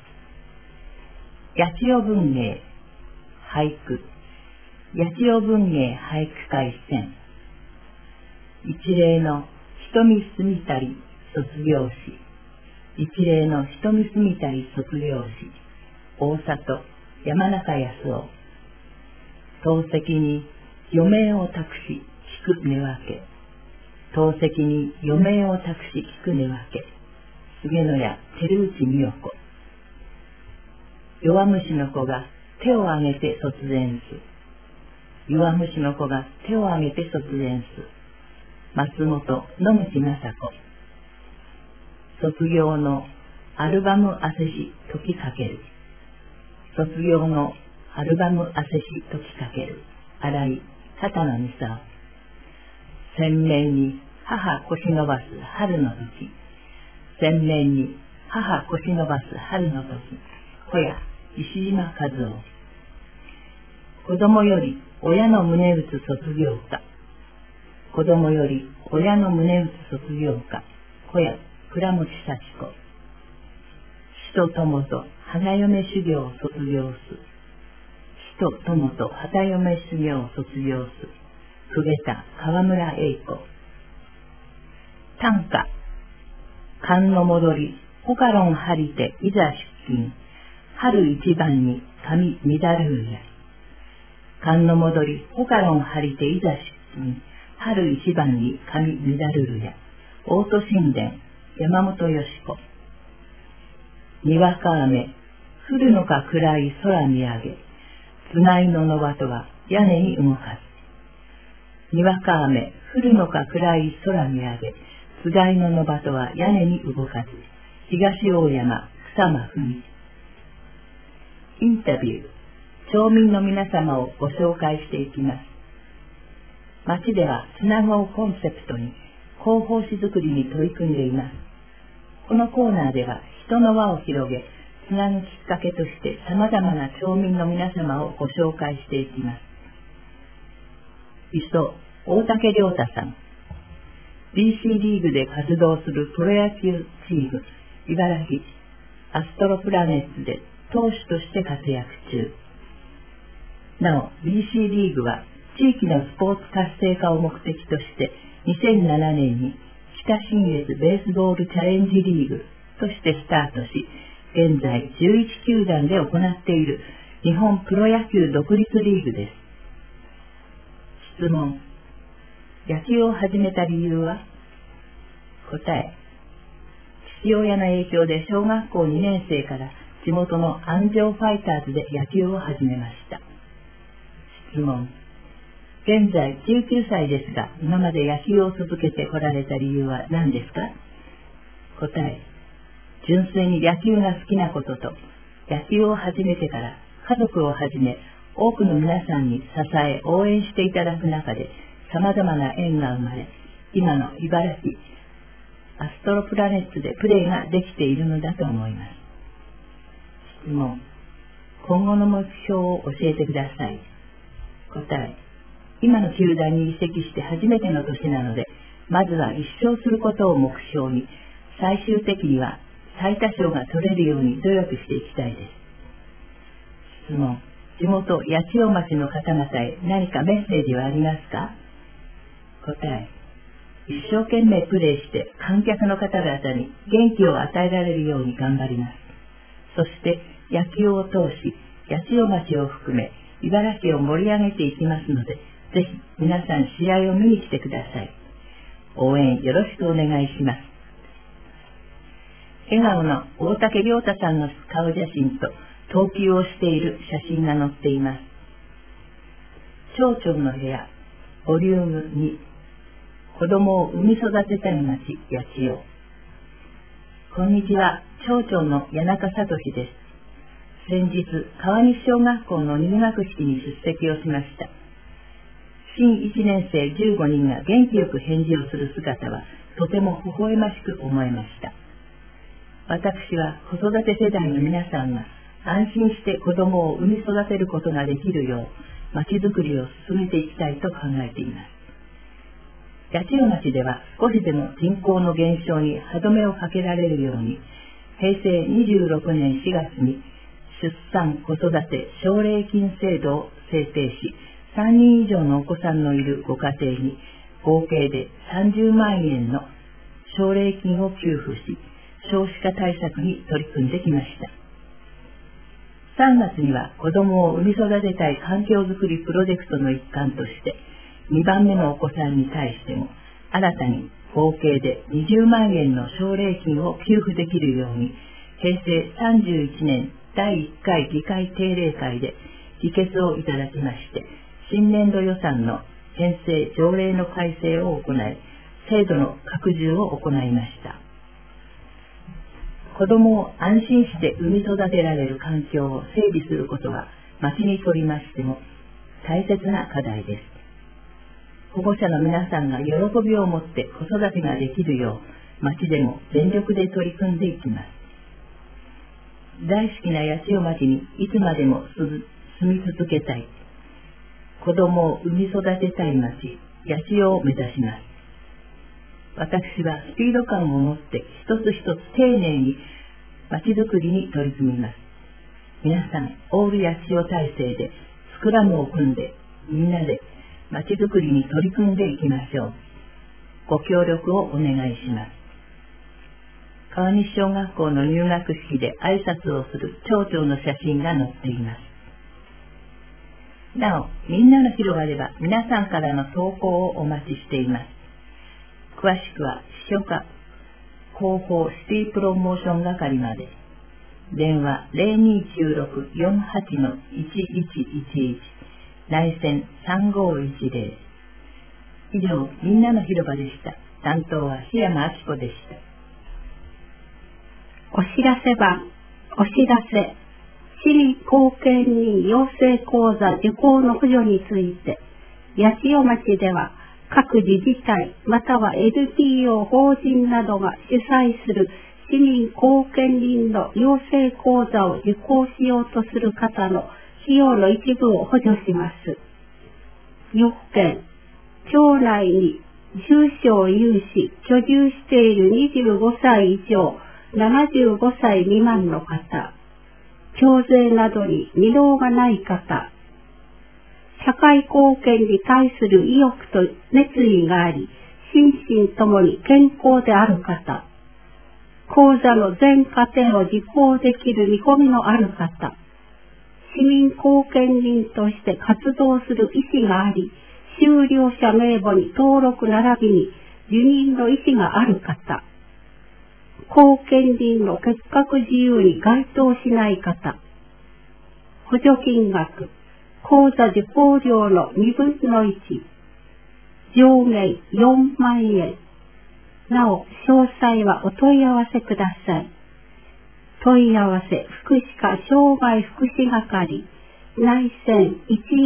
八千代文芸、俳句。八千代文芸俳句会選。一例の瞳すみたり卒業詩。一例の瞳すみたり卒業詩。大里、山中康夫。透析に余命を託し聞く寝分け。透析に余命を託し聞く寝分け。菅野屋照内美代子。弱虫の子が手を挙げて卒園す。弱虫の子が手を挙げて卒園す。松本野口雅子。卒業のアルバム汗し時かける。卒業のアルバム汗し時かける。新井片野美沙。鮮明に母腰伸ばす春の時。鮮明に母腰伸ばす春の時。小屋石島和夫。子供より親の胸打つ卒業歌。子供より親の胸打つ卒業歌。小屋倉持幸子。使徒友と花嫁修行を卒業す。使徒友と旗嫁修行を卒業す。久下田川村栄子。短歌。寒の戻り、ホカロン張りていざ出勤。春一番に髪乱るや。寒の戻り、ホカロン張りていざ出勤。春一番に髪乱るや。大戸神殿、山本よし子。にわか雨、降るのか暗い空見上げ。つがいの野鳩は屋根に動かず。にわか雨、降るのか暗い空見上げ。つがいの野鳩は屋根に動かず。東大山、草間文。インタビュー。町民の皆様をご紹介していきます。町ではつなごをコンセプトに広報誌作りに取り組んでいます。このコーナーでは人の輪を広げ、つなぐきっかけとして様々な町民の皆様をご紹介していきます。磯、大竹亮太さん。BC リーグで活動するプロ野球チーム、茨城アストロプラネッツで投手として活躍中。なお、BC リーグは地域のスポーツ活性化を目的として2007年に北信越ベースボールチャレンジリーグとしてスタートし、現在11球団で行っている日本プロ野球独立リーグです。質問。野球を始めた理由は？答え。父親の影響で小学校2年生から地元の安城ファイターズで野球を始めました。質問。現在19歳ですが、今まで野球を続けてこられた理由は何ですか？答え。純粋に野球が好きなことと、野球を始めてから家族をはじめ多くの皆さんに支え応援していただく中で様々な縁が生まれ、今の茨城アストロプラネッツでプレーができているのだと思います。質問。今後の目標を教えてください。答え。今の球団に移籍して初めての年なので、まずは1勝することを目標に、最終的には最多勝が取れるように努力していきたいです。質問。地元八千代町の方々へ何かメッセージはありますか？答え。一生懸命プレーして観客の方々に元気を与えられるように頑張ります。そして野球を通し、八千代町を含め茨城を盛り上げていきますので、ぜひ皆さん試合を見に来てください。 応援よろしくお願いします。笑顔の大竹亮太さんの顔写真と投球をしている写真が載っています。町長の部屋、ボリューム2、子供を産み育てたい町、八千代。こんにちは、町長の谷中聡です。先日、川西小学校の入学式に出席をしました。新1年生15人が元気よく返事をする姿は、とても微笑ましく思いました。私は子育て世代の皆さんが安心して子供を産み育てることができるよう、町づくりを進めていきたいと考えています。八千代町では少しでも人口の減少に歯止めをかけられるように、平成26年4月に出産・子育て奨励金制度を制定し、3人以上のお子さんのいるご家庭に合計で30万円の奨励金を給付し、少子化対策に取り組んできました。3月には子供を産み育てたい環境づくりプロジェクトの一環として、2番目のお子さんに対しても新たに合計で20万円の奨励金を給付できるように、平成31年第1回議会定例会で議決をいただきまして、新年度予算の編成条例の改正を行い、制度の拡充を行いました。子供を安心して産み育てられる環境を整備することは、町にとりましても大切な課題です。保護者の皆さんが喜びを持って子育てができるよう、町でも全力で取り組んでいきます。大好きな八千代町にいつまでも住み続けたい。子供を産み育てたい町、八千代を目指します。私はスピード感を持って一つ一つ丁寧に町づくりに取り組みます。皆さん、オール八千代体制でスクラムを組んで、みんなで町づくりに取り組んでいきましょう。ご協力をお願いします。川西小学校の入学式で挨拶をする町長の写真が載っています。なお、みんなの広場では皆さんからの投稿をお待ちしています。詳しくは、秘書課広報シティプロモーション係まで。電話 0296-48-1111 内線3510。以上、みんなの広場でした。担当は檜山明子でした。 お知らせ版、お知らせ、市民後見人養成講座受講の補助について、八千代町では各自治体または NPO 法人などが主催する市民後見人の養成講座を受講しようとする方の費用の一部を補助します。要件、町内に住所有し居住している25歳以上75歳未満の方、徴税などに未納がない方、社会貢献に対する意欲と熱意があり、心身ともに健康である方、講座の全過程を実行できる見込みのある方、市民貢献人として活動する意思があり、修了者名簿に登録並びに受任の意思がある方、貢献人の結核自由に該当しない方、補助金額、講座受講料の2分の1、上限4万円。なお、詳細はお問い合わせください。問い合わせ、福祉課障害福祉係、内線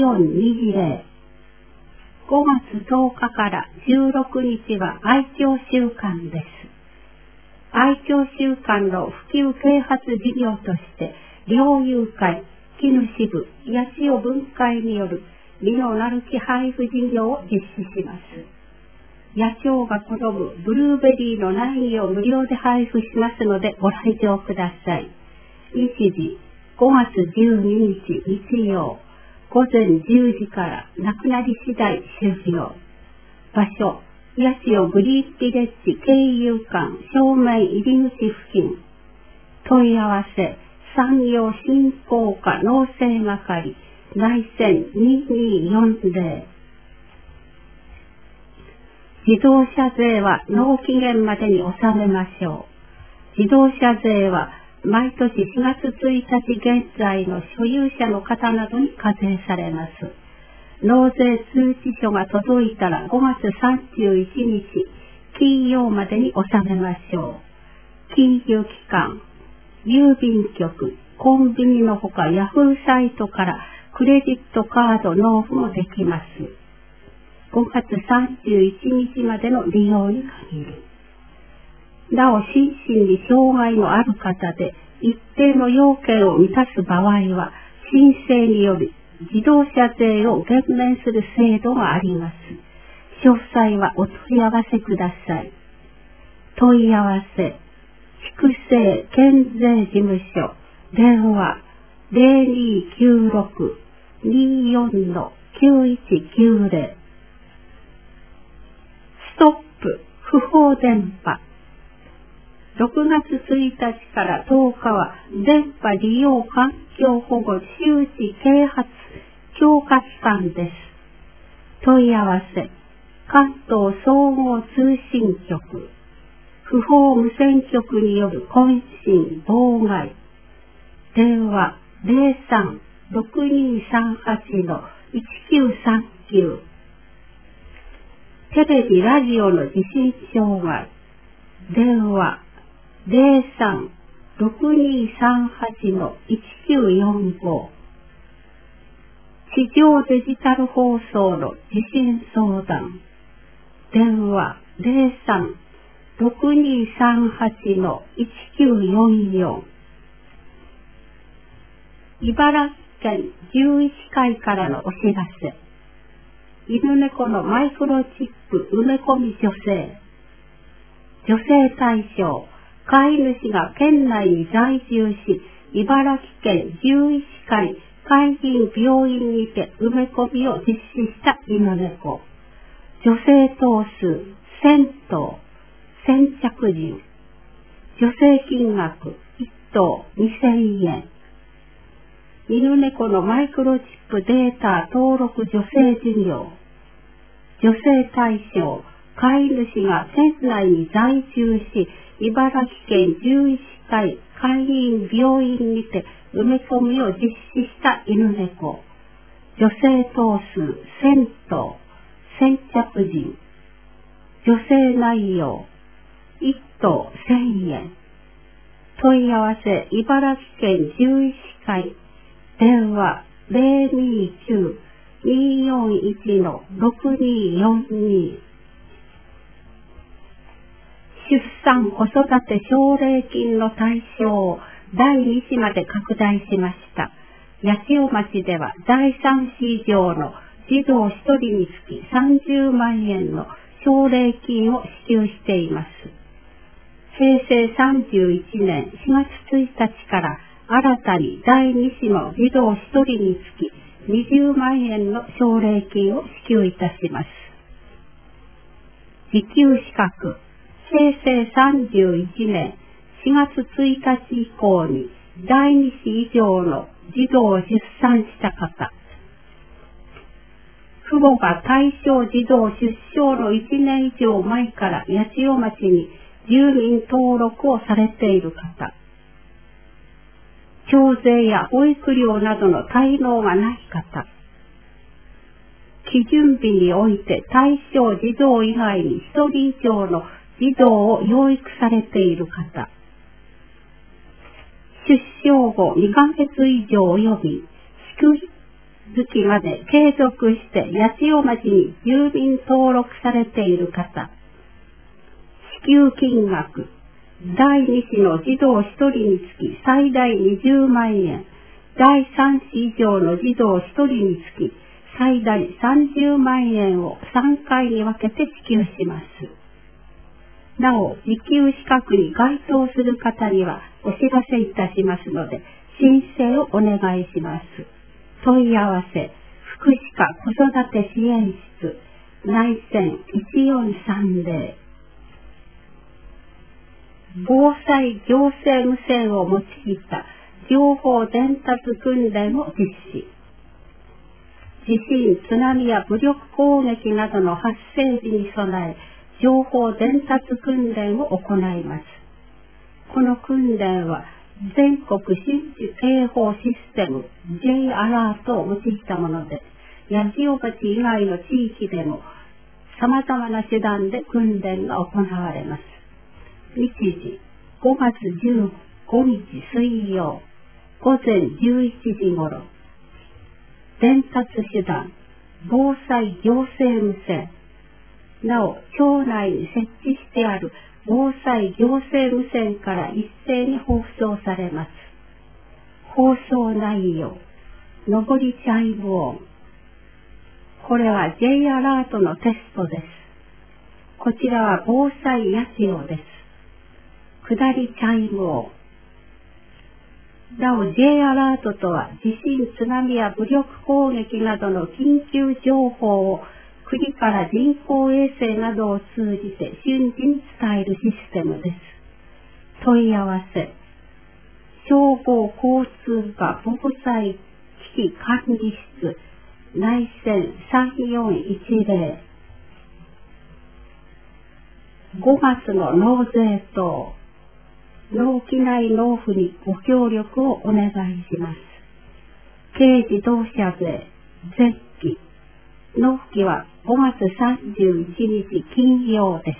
1420。5月10日から16日は愛嬌週間です。愛嬌週間の普及啓発事業として、猟友会、絹支部、八千代分会による実のなる木配布事業を実施します。野鳥が好むブルーベリーの苗木を無料で配布しますのでご来場ください。日時、5月12日日曜、午前10時からなくなり次第終了。場所、八千代グリーンビレッジ経由館正面入り口付近。問い合わせ、産業振興課農政係、内線2240。 自動車税は納期限までに納めましょう。自動車税は毎年4月1日現在の所有者の方などに課税されます。納税通知書が届いたら5月31日金曜までに納めましょう。金融機関、郵便局、コンビニのほかヤフーサイトからクレジットカード納付もできます。5月31日までの利用に限る。なお、心身に障害のある方で一定の要件を満たす場合は、申請により自動車税を減免する制度があります。詳細はお問い合わせください。問い合わせ、筑西県税事務所、電話 0296-24-9190 ストップ不法電波。6月1日から10日は電波利用環境保護周知啓発強化期間です。問い合わせ、関東総合通信局、不法無線局による混信妨害。電話 03-6238-1939。テレビ・ラジオの受信障害。電話 03-6238-1945。地上デジタル放送の受信相談。電話 03-6238-1944。茨城県獣医師会からのお知らせ。犬猫のマイクロチップ埋め込み助成。助成対象、飼い主が県内に在住し、茨城県獣医師会海浜病院にて埋め込みを実施した犬猫。助成頭数1000頭、先着順。助成金額1頭2000円。犬猫のマイクロチップデータ登録助成事業。助成対象、飼い主が県内に在住し、茨城県獣医師会海浜病院にて埋め込みを実施した犬猫。助成頭数1000頭、先着順。助成内容、1頭1000円。問い合わせ、茨城県獣医師会。電話 029-241-6242。出産子育て奨励金の対象を第2子まで拡大しました。八千代町では第3子以上の児童1人につき30万円の奨励金を支給しています。平成31年4月1日から新たに第2子の児童1人につき20万円の奨励金を支給いたします。受給資格、平成31年4月1日以降に第2子以上の児童を出産した方、父母が対象児童出生の1年以上前から八千代町に住民登録をされている方、徴税や保育料などの滞納がない方、基準日において対象児童以外に1人以上の児童を養育されている方、出生後2ヶ月以上及び祝月まで継続して八千代町に住民登録されている方、支給金額、第2子の児童1人につき最大20万円、第3子以上の児童1人につき最大30万円を3回に分けて支給します。なお、受給資格に該当する方にはお知らせいたしますので、申請をお願いします。問い合わせ、福祉課子育て支援室、内線1430。防災行政無線を用いた情報伝達訓練を実施。 地震、津波や武力攻撃などの発生時に備え、情報伝達訓練を行います。この訓練は全国瞬時警報システム J アラートを用いたもので、八千代町以外の地域でも様々な手段で訓練が行われます。日時5月15日水曜午前11時頃、伝達手段防災行政無線、なお町内に設置してある防災行政無線から一斉に放送されます。放送内容、上りチャイム音。これは J アラートのテストです。こちらは防災八千代です。下りチャイム音。なお J アラートとは地震、津波や武力攻撃などの緊急情報を国から人工衛星などを通じて瞬時に伝えるシステムです。問い合わせ、消防交通課防災危機管理室内線3410。5月の納税等、納期内納付にご協力をお願いします。軽自動車税前期、納付期は5月31日金曜です。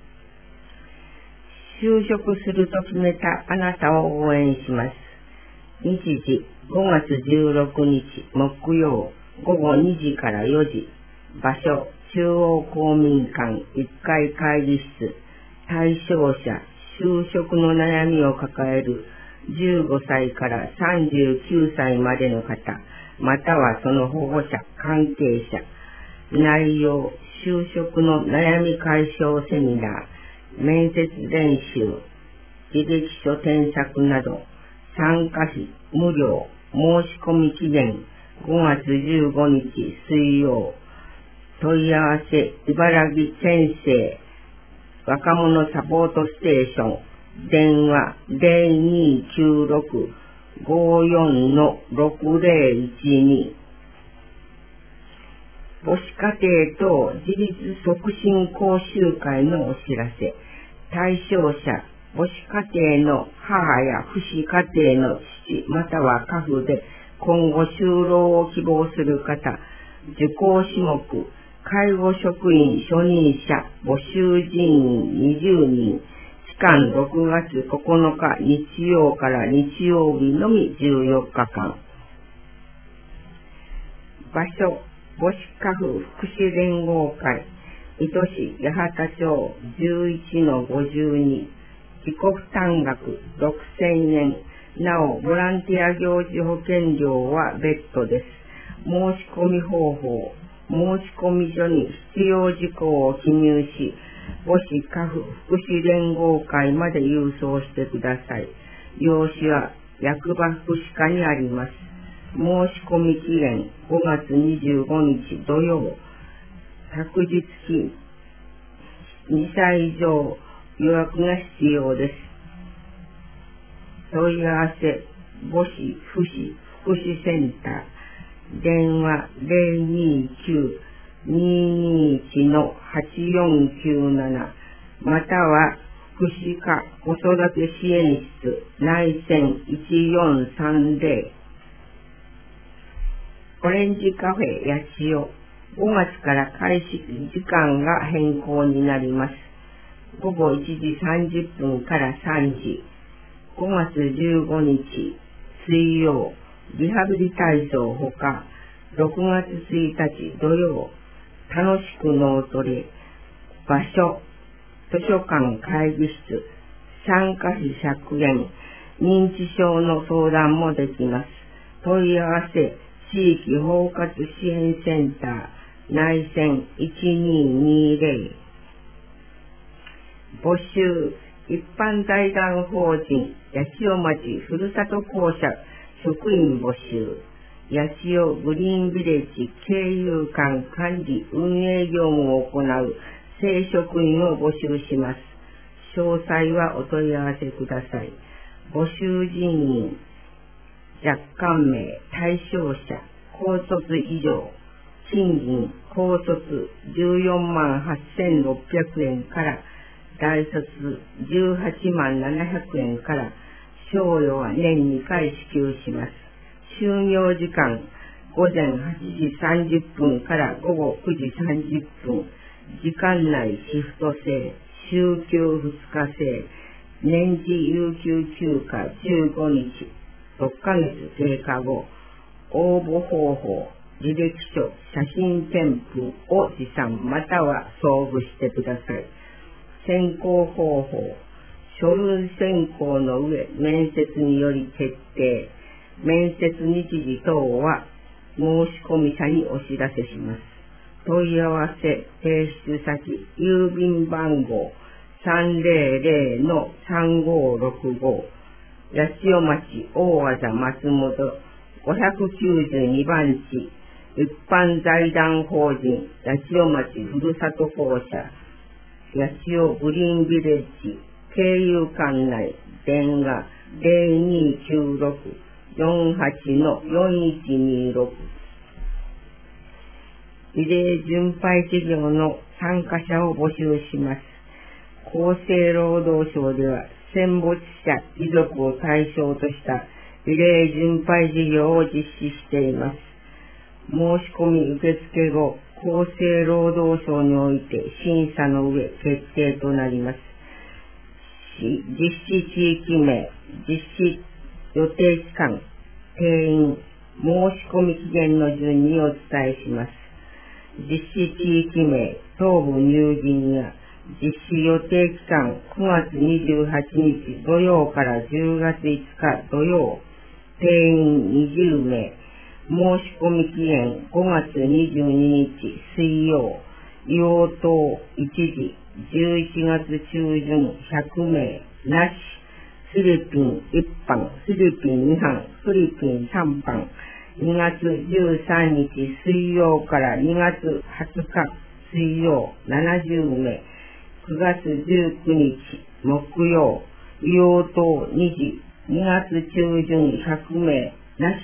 就職すると決めたあなたを応援します。日時5月16日木曜午後2時から4時。場所中央公民館1階会議室。対象者就職の悩みを抱える15歳から39歳までの方、またはその保護者、関係者。内容、就職の悩み解消セミナー、面接練習、履歴書添削など、参加費無料、申し込み期限5月15日水曜。問い合わせ、茨城先生若者サポートステーション、電話 0296-54-6012。母子家庭等自立促進講習会のお知らせ。対象者、母子家庭の母や父子家庭の父または家父で今後就労を希望する方、受講種目、介護職員初任者募集人員20人、期間6月9日日曜から日曜日のみ14日間。場所、母子家父福祉連合会、水戸市八幡町 11-52、自己負担額6000円、なおボランティア行事保険料は別途です。申し込み方法、申し込み書に必要事項を記入し、母子家父福祉連合会まで郵送してください。用紙は役場福祉課にあります。申し込み期限5月25日土曜。昨日期2歳以上予約が必要です。問い合わせ、母子福祉福祉センター。電話 029-221-8497 または福祉課子育て支援室内線1430。オレンジカフェ八千代、5月から開始時間が変更になります。午後1時30分から3時。5月15日水曜、リハビリ体操ほか、6月1日土曜、楽しく脳トレ。場所、図書館会議室。参加費100円。認知症の相談もできます。問い合わせ、地域包括支援センター、内線1220。募集、一般財団法人、八千代町ふるさと公社職員募集。八千代グリーンビレッジ経由館管理運営業務を行う正職員を募集します。詳細はお問い合わせください。募集人員、若干名、対象者、高卒以上、 賃金、高卒14万8600円から大卒18万700円から賞与は年2回支給します。就業時間午前8時30分から午後9時30分、時間内シフト制、週休2日制、年次有給休暇15日、6ヶ月経過後、応募方法、履歴書、写真添付を持参または送付してください。選考方法、書類選考の上、面接により決定。面接日時等は申込者にお知らせします。問い合わせ、提出先、郵便番号 300-3565 八千代町大和田松本592番地一般財団法人八千代町ふるさと校舎八千代グリーンビレッジ経由館内電話 0296-48-4126 リレー巡拝事業の参加者を募集します。厚生労働省では戦没者遺族を対象としたリレー巡拝事業を実施しています。申し込み受付後、厚生労働省において審査の上決定となります。実施地域名、実施予定期間、定員、申し込み期限の順にお伝えします。実施地域名、東部ニューギニア、実施予定期間9月28日土曜から10月5日土曜、定員20名、申し込み期限5月22日水曜、硫黄島1時、11月中旬100名、なし、フィリピン1班、フィリピン2班、フィリピン3班、2月13日水曜から2月20日水曜70名、9月19日木曜、硫黄島2時、2月中旬100名、なし。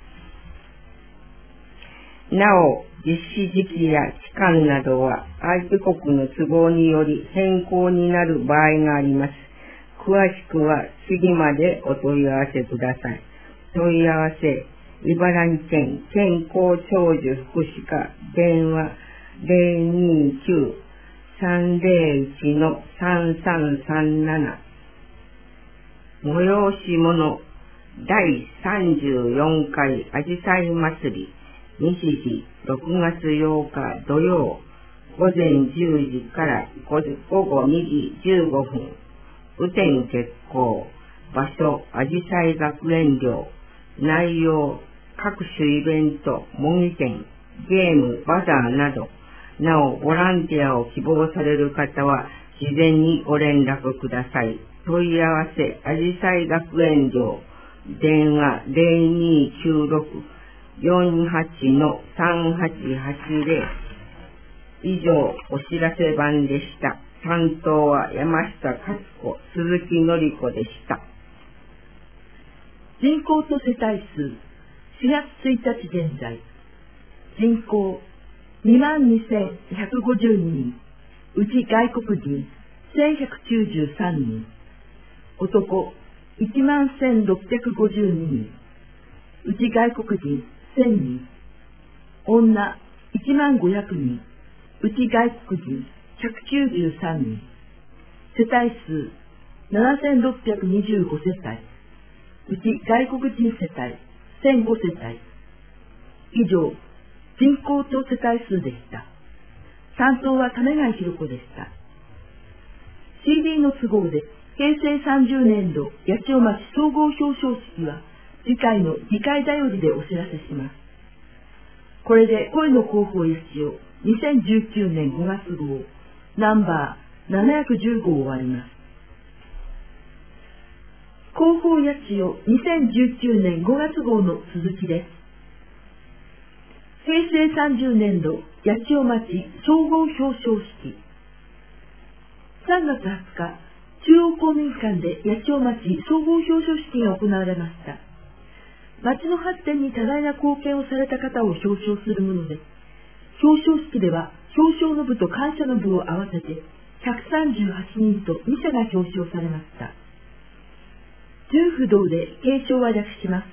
なお、実施時期や期間などは相手国の都合により変更になる場合があります。詳しくは次までお問い合わせください。問い合わせ、茨城県健康長寿福祉課電話 029-301-3337 催し物第34回あじさい祭り日時6月8日土曜午前10時から午後2時15分雨天決行場所あじさい学園寮内容各種イベント模擬店ゲームバザーなどなおボランティアを希望される方は事前にご連絡ください。問い合わせあじさい学園寮電話 0296-48-3880 以上お知らせ版でした。担当は山下勝子、鈴木のり子でした。 人口と世帯数4月1日現在、人口 22,152 人、うち外国人 1,193 人、男 11,652 人、うち外国人 1,000 人、女 10,500 人、うち外国人193人、世帯数 7,625 世帯、うち外国人世帯1,005世帯。以上、人口と世帯数でした。担当は亀貝ひろ子でした。CD の都合で、平成30年度八千代町総合表彰式は、次回の議会だよりでお知らせします。これで声の広報やしを2019年5月号、ナンバー710号終わります。広報やしを2019年5月号の続きです。平成30年度八千代町総合表彰式。3月20日、中央公民館で八千代町総合表彰式が行われました。町の発展に多大な貢献をされた方を表彰するもので、 表彰式では表彰の部と感謝の部を合わせて138人と2社が表彰されました。重不動で継承は略します。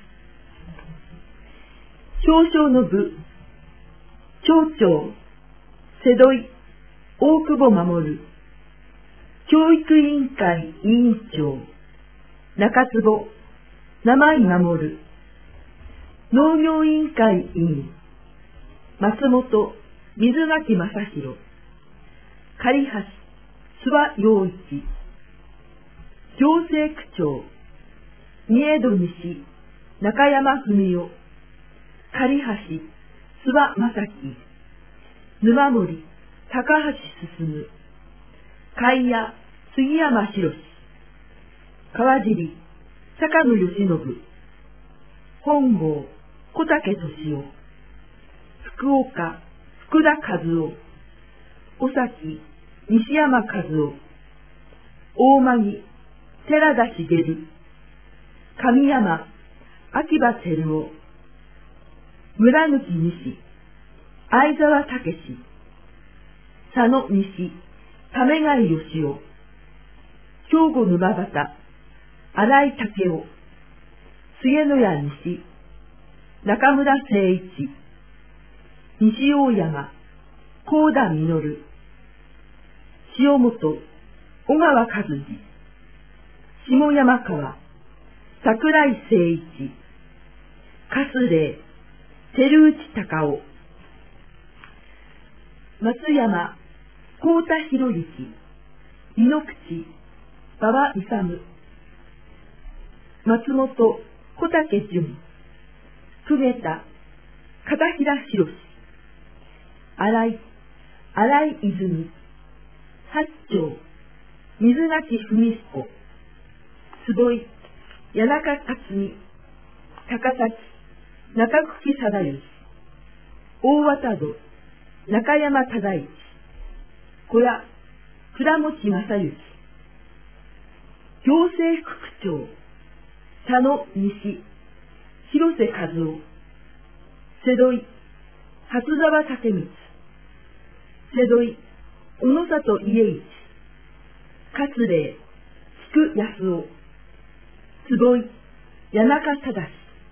表彰の部、町長、瀬戸井、大久保守、教育委員会委員長、中坪、生井守、農業委員会委員、松本、水垣正弘、狩橋、諏訪洋一、行政区長、三重戸西、中山文夫、狩橋、諏訪正樹、沼森、高橋進、海谷、杉山博、川尻、坂野義信、本郷、小竹俊夫、福岡、福田和夫、尾崎、西山和夫、大間寺田茂、神山、秋葉照夫、村貫西、相沢武史、佐野西、為貝義夫、兵庫沼端、新井武夫、菅野谷西、中村誠一、西大山、高田実、塩本、小川和二、下山川、桜井誠一、春麗、照内隆夫、松山、幸田博之、井ノ口、馬場勇、松本、小竹淳、久米田、片平博、新井泉、八丁、水垣文彦、坪井、谷中克美、高崎、中久忠義、大和戸、中山忠一、小屋、倉持正幸、行政副区長、佐野西、広瀬和夫、瀬戸井、初沢武光、瀬戸井、小野里家一、勝麗、菊康夫、坪井、谷中忠、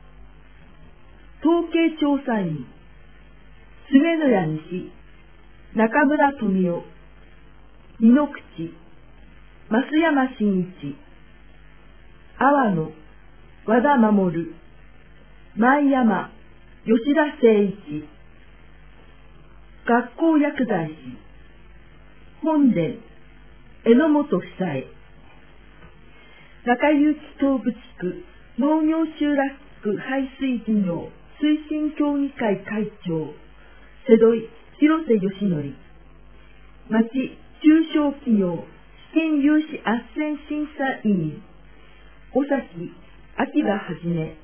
統計調査員、菅野谷西、中村富夫、井ノ口、増山真一、阿野、和田守、前山、吉田誠一、学校薬剤師、本殿、榎本久恵、中結東部地区農業集落排水事業推進協議会会長、瀬戸井広瀬義則、町中小企業資金融資斡旋審査委員、尾崎明はじめ、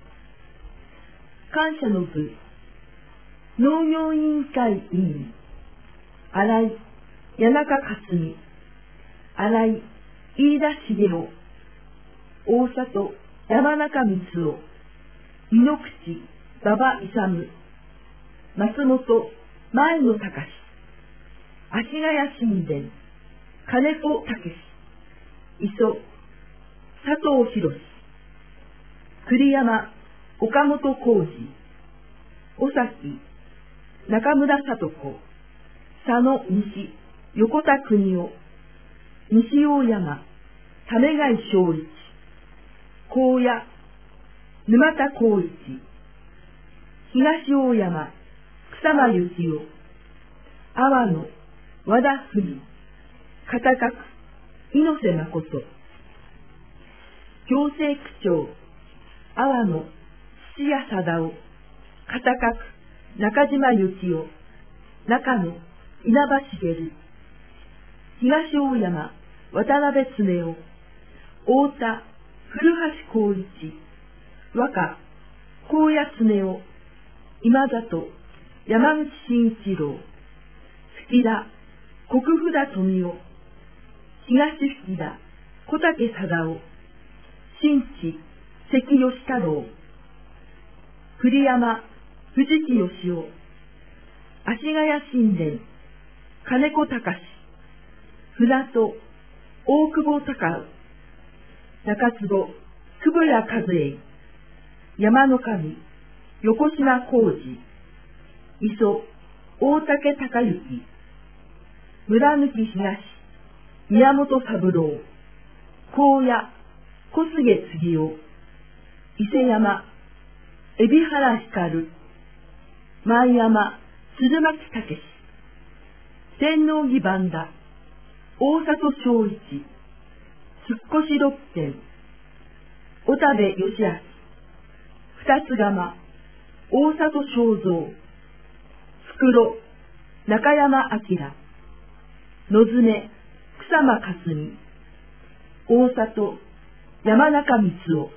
感謝の部、農業委員会委員、新井、谷中克美、新井、飯田茂雄、大里、山中光夫、井ノ口、馬場勇、松本、前野隆、足利神殿、金子武、磯、佐藤博、栗山、岡本浩二、尾崎、中村聡子、佐野西、横田邦夫、西大山、為貝正一、高野、沼田光一、東大山、草間幸雄、阿野、和田文、片角、猪瀬誠、行政区長、阿野、土屋貞夫、片角、中島幸雄、中野、稲葉茂、東大山、渡辺恒夫、太田、古橋光一、和歌、高野恒夫、今里、山口慎一郎、吹田、国札富夫、東吹田、小竹貞夫、新地、関吉太郎、栗山、藤木義雄、 足谷神殿、金子隆、船戸、大久保隆夫、中坪、久保谷和栄、山の神、横島浩二、磯、大竹隆之、村抜東、宮本三郎、高野、小菅杉夫、伊勢山、海老原光、前山、鶴巻武、天王寺万田、大里正一、突っ越し六軒、小田部義明、二つ釜、大里正蔵、袋、中山明、野詰、草間かすみ、大里、山中光夫、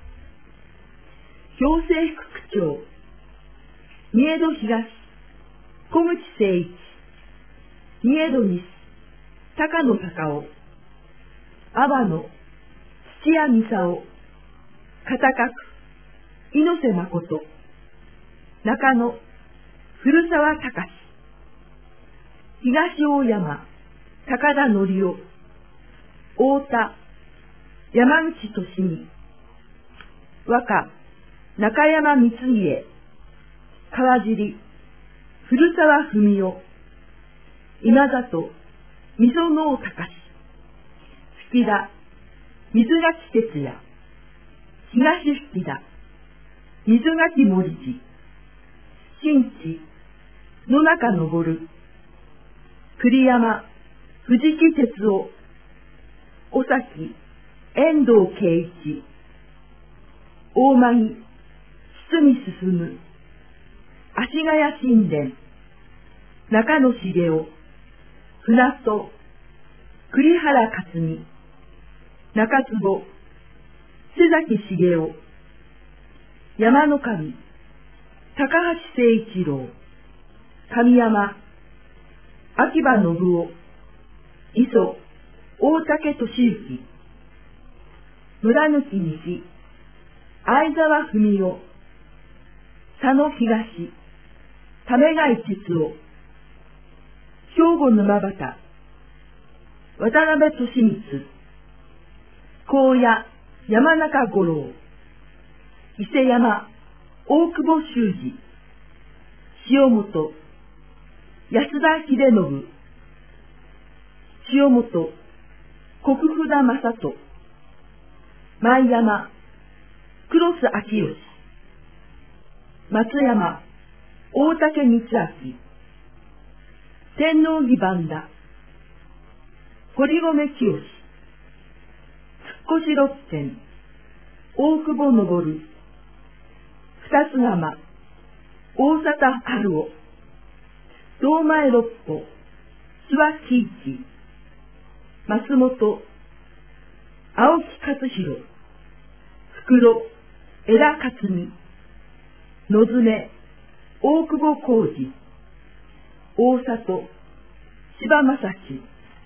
行政副区長、三重戸東、小口誠一、三重戸西、高野隆夫、阿波野、土屋美沙片角、猪瀬誠、中野、古澤隆、東大山、高田則夫、太田、山口俊美、和歌、中山光家、川尻、古澤文夫、今里、溝能隆、吹田、水垣哲也、東吹田、水垣森次、新地、野中昇、栗山、藤木哲夫、尾崎、遠藤圭一、大間木、堤進、足谷神殿、中野茂雄、船戸、栗原克美、中坪、瀬崎茂雄、山の神、高橋誠一郎、神山、秋葉信夫、磯、大竹俊之、村抜西、相沢文夫、佐野東、為貝哲夫、兵庫沼端、渡辺俊光、高野、山中五郎、伊勢山、大久保修二、塩本、安田秀信、塩本、国札正人、前山、黒須明義、松山、大竹光明、天王寺万田、堀米清、突っ越し六軒、大久保昇、二つ釜、大里春夫、堂前六歩、諏訪喜一、松本、青木勝弘、袋、江田克美、野詰、大久保浩二、大里、柴正樹、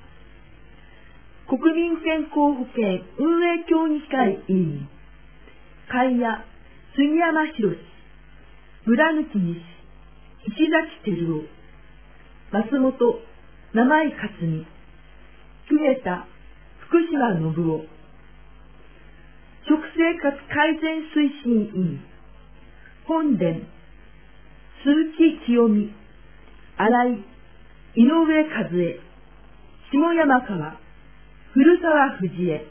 国民健康保険運営協議会委員、海谷、杉山博、村抜西、石崎照夫、松本、生井克美、久下田、福島信夫、食生活改善推進委員、本殿、鈴木清美、新井、井上和恵、下山川、古澤藤江、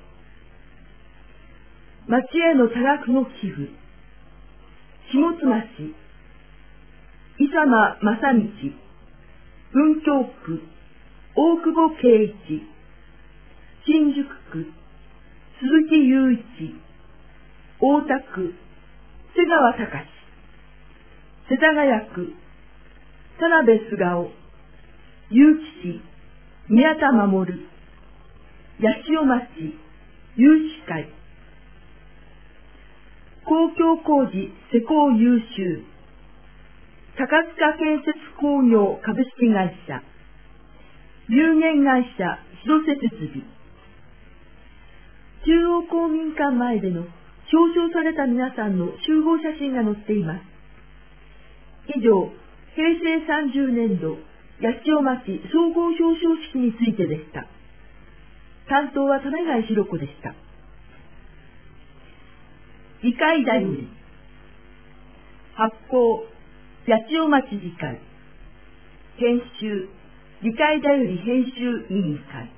町への多額の寄付、下妻市、伊佐間正道、文京区、大久保圭一、新宿区、鈴木雄一、大田区、瀬川隆、世田谷区、田辺菅生、結城市、宮田守、八潮町、有志会、公共工事施工優秀、高塚建設工業株式会社、有限会社広瀬設備、中央公民館前での表彰された皆さんの集合写真が載っています。以上、 平成30年度八千代町総合表彰式についてでした。担当は種貝弘子でした。議会だより発行八千代町議会編集議会だより編集委員会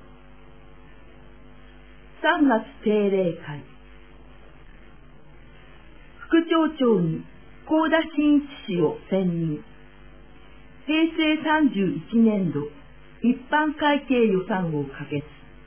3月定例会副町長に幸田真一氏を選任。平成31年度一般会計予算を可決。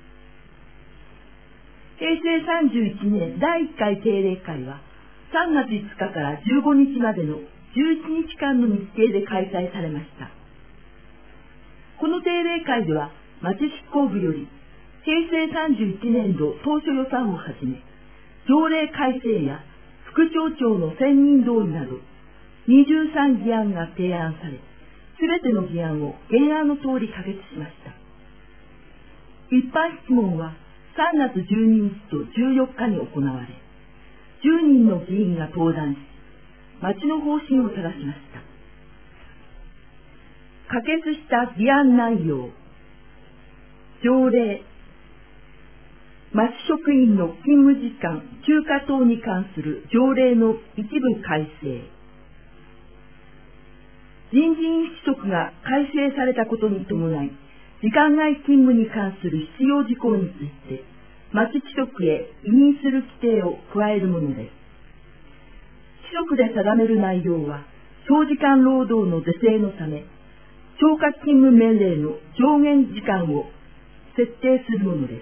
平成31年第1回定例会は3月5日から15日までの11日間の日程で開催されました。この定例会では町執行部より平成31年度当初予算をはじめ、条例改正や副町長の選任同意など23議案が提案され、すべての議案を原案の通り可決しました。一般質問は3月12日と14日に行われ、10人の議員が登壇し、町の方針を正しました。可決した議案内容、条例、町職員の勤務時間、休暇等に関する条例の一部改正、人事院規則が改正されたことに伴い、時間外勤務に関する必要事項について、町規則へ委任する規定を加えるものです。規則で定める内容は、長時間労働の是正のため、超過勤務命令の上限時間を設定するものです。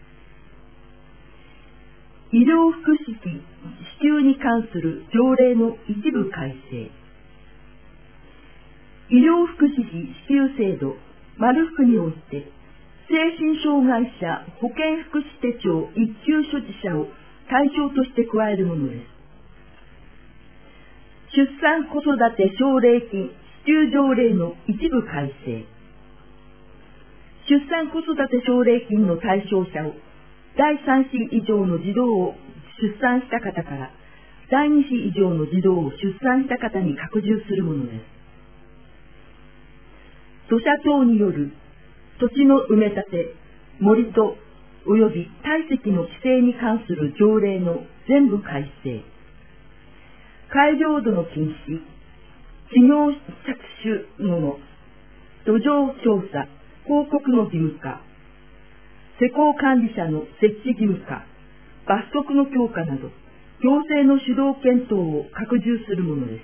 医療福祉費支給に関する条例の一部改正。医療福祉費支給制度、マル福において、精神障害者保健福祉手帳一級所持者を対象として加えるものです。出産子育て奨励金支給条例の一部改正。出産子育て奨励金の対象者を第3子以上の児童を出産した方から第2子以上の児童を出産した方に拡充するものです。土砂等による土地の埋め立て、盛土及び堆積の規制に関する条例の全部改正。改良度の禁止、企業着手後の土壌調査、報告の義務化、施工管理者の設置義務化、罰則の強化など、行政の主導権等を拡充するものです。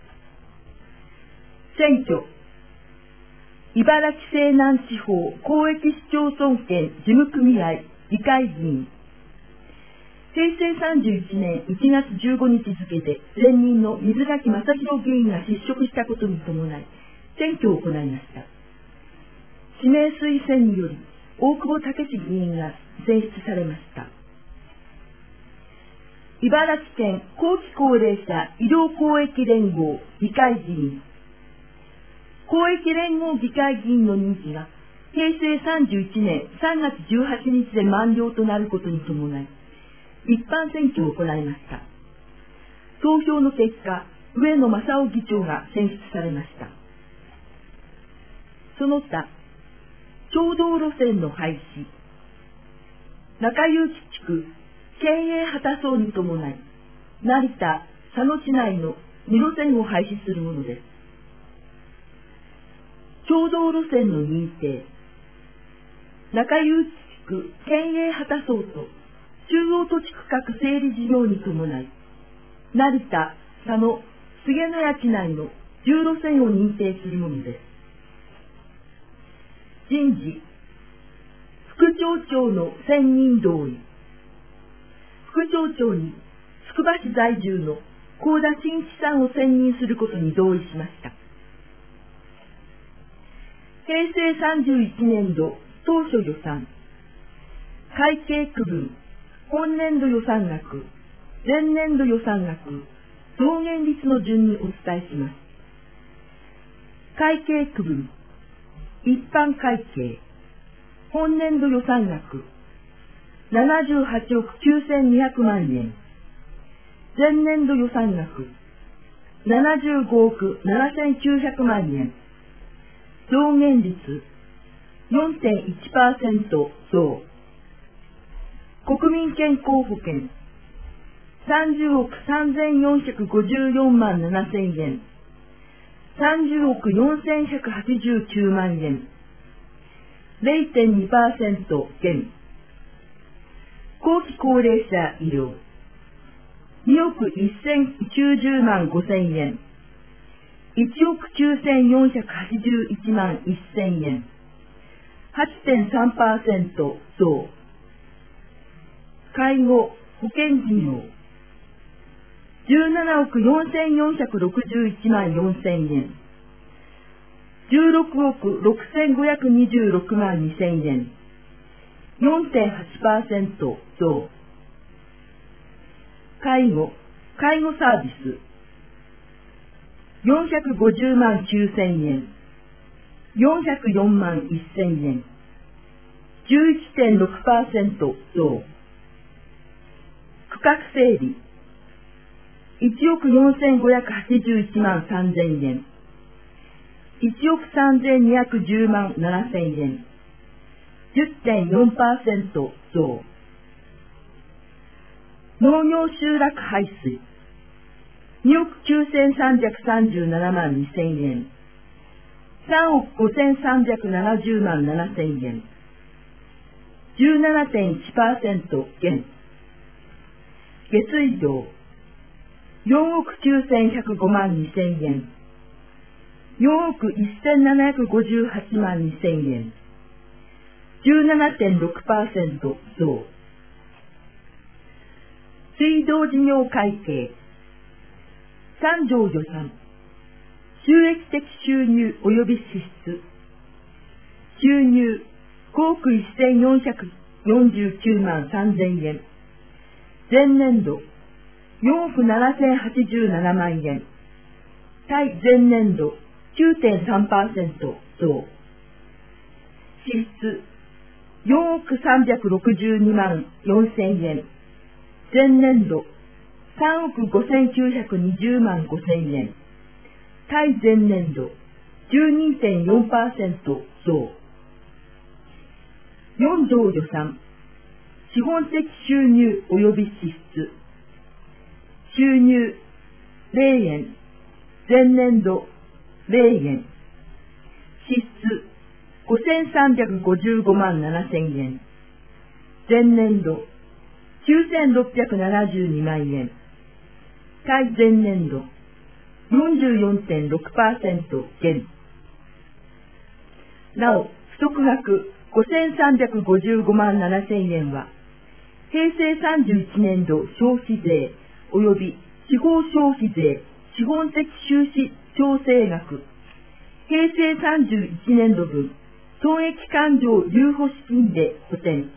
選挙、茨城西南地方広域市町村圏事務組合議会議員。平成31年1月15日付で前任の水垣正弘議員が失職したことに伴い選挙を行いました。指名推薦により大久保武史議員が選出されました。茨城県後期高齢者医療公益連合議会議員。公益連合議会議員の任期が平成31年3月18日で満了となることに伴い、一般選挙を行いました。投票の結果、上野正夫議長が選出されました。その他、町道路線の廃止、中結地区県営畑荘に伴い、成田、佐野市内の2路線を廃止するものです。町道路線の認定、中結地区県営畑荘と中央土地区画整理事業に伴い、成田、佐野、菅野谷地内の10路線を認定するものです。人事、副町長の選任同意。副町長につくば市在住の幸田真一さんを選任することに同意しました。平成31年度当初予算、会計区分、本年度予算額、前年度予算額、増減率の順にお伝えします。会計区分、一般会計、本年度予算額、78億9200万円、前年度予算額、 75億7900万円。増減率 4.1% 増。国民健康保険30億3454万7000円。30億4189万円。0.2% 減。後期高齢者医療2億1090万5000円。1億9481万1000円。8.3% 増。介護保険事業17億4461万4000円。16億6526万2000円。4.8% 増。介護サービス450万9000円。404万1000円。11.6% 増。区画整理1億4581万3000円。1億3210万7000円。10.4% 増。農業集落排水2億9337万2000円。3億5370万7000円。17.1% 減。下水道4億9105万2000円。4億1758万2000円。17.6% 増。水道事業会計三条予算収益的収入及び支出収入5億1449万3000円。前年度4億7087万円。対前年度 9.3% 増。支出4億362万4000円。前年度3億5920万5000円。対前年度 12.4% 増。4条予算資本的収入及び支出収入0円。前年度0円。支出5355万7000円。前年度9672万円。対前年度 44.6% 減。なお、不足額5355万7000円は、平成31年度消費税及び地方消費税資本的収支調整額、平成31年度分損益勘定留保資金で補填。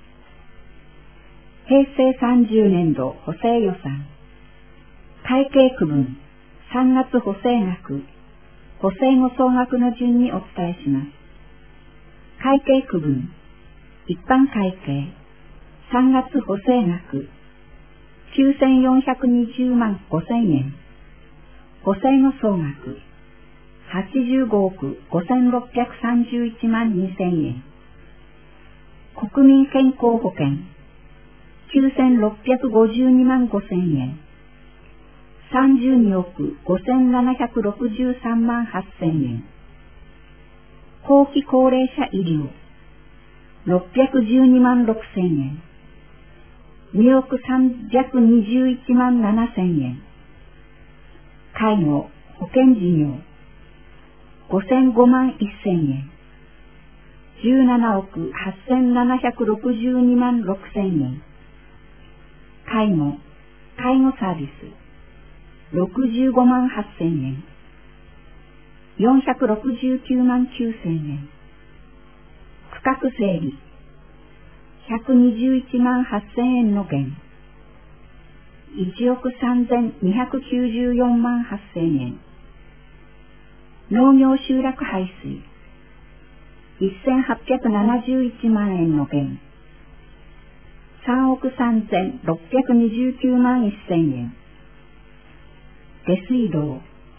平成30年度補正予算会計区分3月補正額補正後総額の順にお伝えします。会計区分一般会計3月補正額9420万5000円。補正後総額85億5631万2000円。国民健康保険9652万5000円。32億5763万8000円。後期高齢者医療612万6000円。2億321万7000円。介護保険事業5005万1000円。17億8762万6000円。介護サービス65万8000円。469万9000円。区画整理121万8000円の減。1億3294万8000円。農業集落排水1871万円の減。3億3629万1000円。 下水道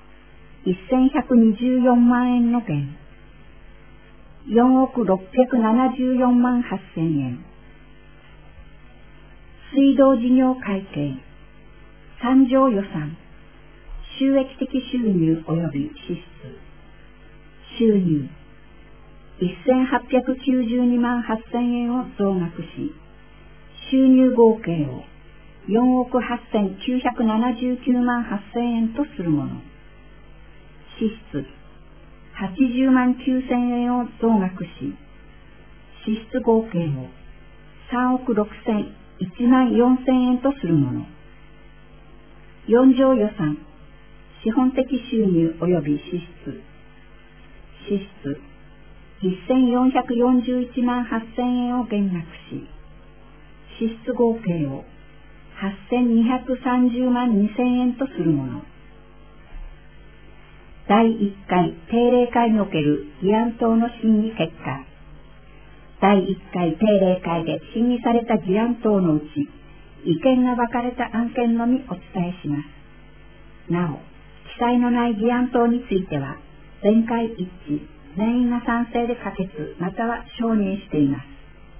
1124万円の減、4億674万8000円。水道事業会計、参上予算、収益的収入及び支出、収入、1892万8000円を増額し、収入合計を4億8979万8000円とするもの。支出、80万9000円を増額し、支出合計を3億6001万4000円とするもの。4条予算、資本的収入及び支出、支出、1441万8000円を減額し、支出合計を8230万2000円とするもの。第1回定例会における議案等の審議結果。第1回定例会で審議された議案等のうち、意見が分かれた案件のみお伝えします。なお、記載のない議案等については、全会一致、全員が賛成で可決または承認しています。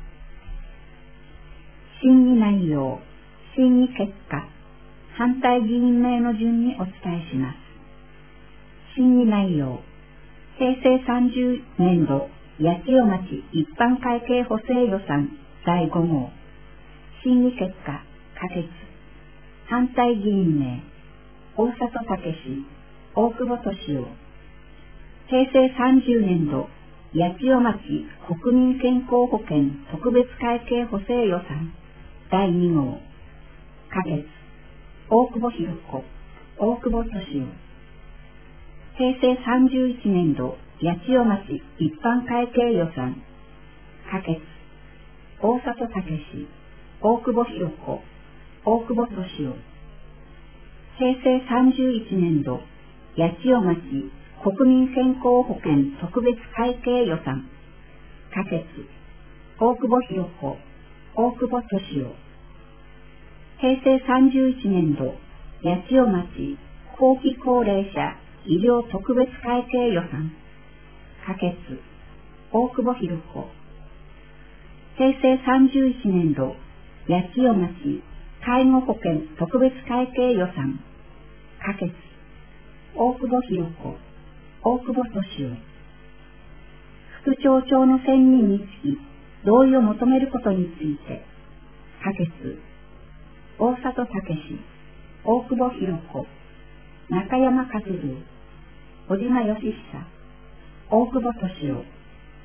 審議内容、審議結果、反対議員名の順にお伝えします。審議内容、平成30年度八千代町一般会計補正予算第5号、審議結果、可決、反対議員名、大里武史、大久保敏夫、平成30年度八千代町国民健康保険特別会計補正予算第2号、可決、大久保博子、大久保敏夫、平成31年度八千代町一般会計予算可決、大里武史、大久保博子、大久保敏夫、平成31年度八千代町国民健康保険特別会計予算可決、大久保博子、大久保敏夫、平成31年度八千代町後期高齢者医療特別会計予算可決、大久保博子、平成31年度八千代町介護保険特別会計予算可決、大久保博子、大久保敏夫、副町長の選任につき同意を求めることについて可決、大里武史、大久保博子、中山和郎、小島義久、大久保敏夫。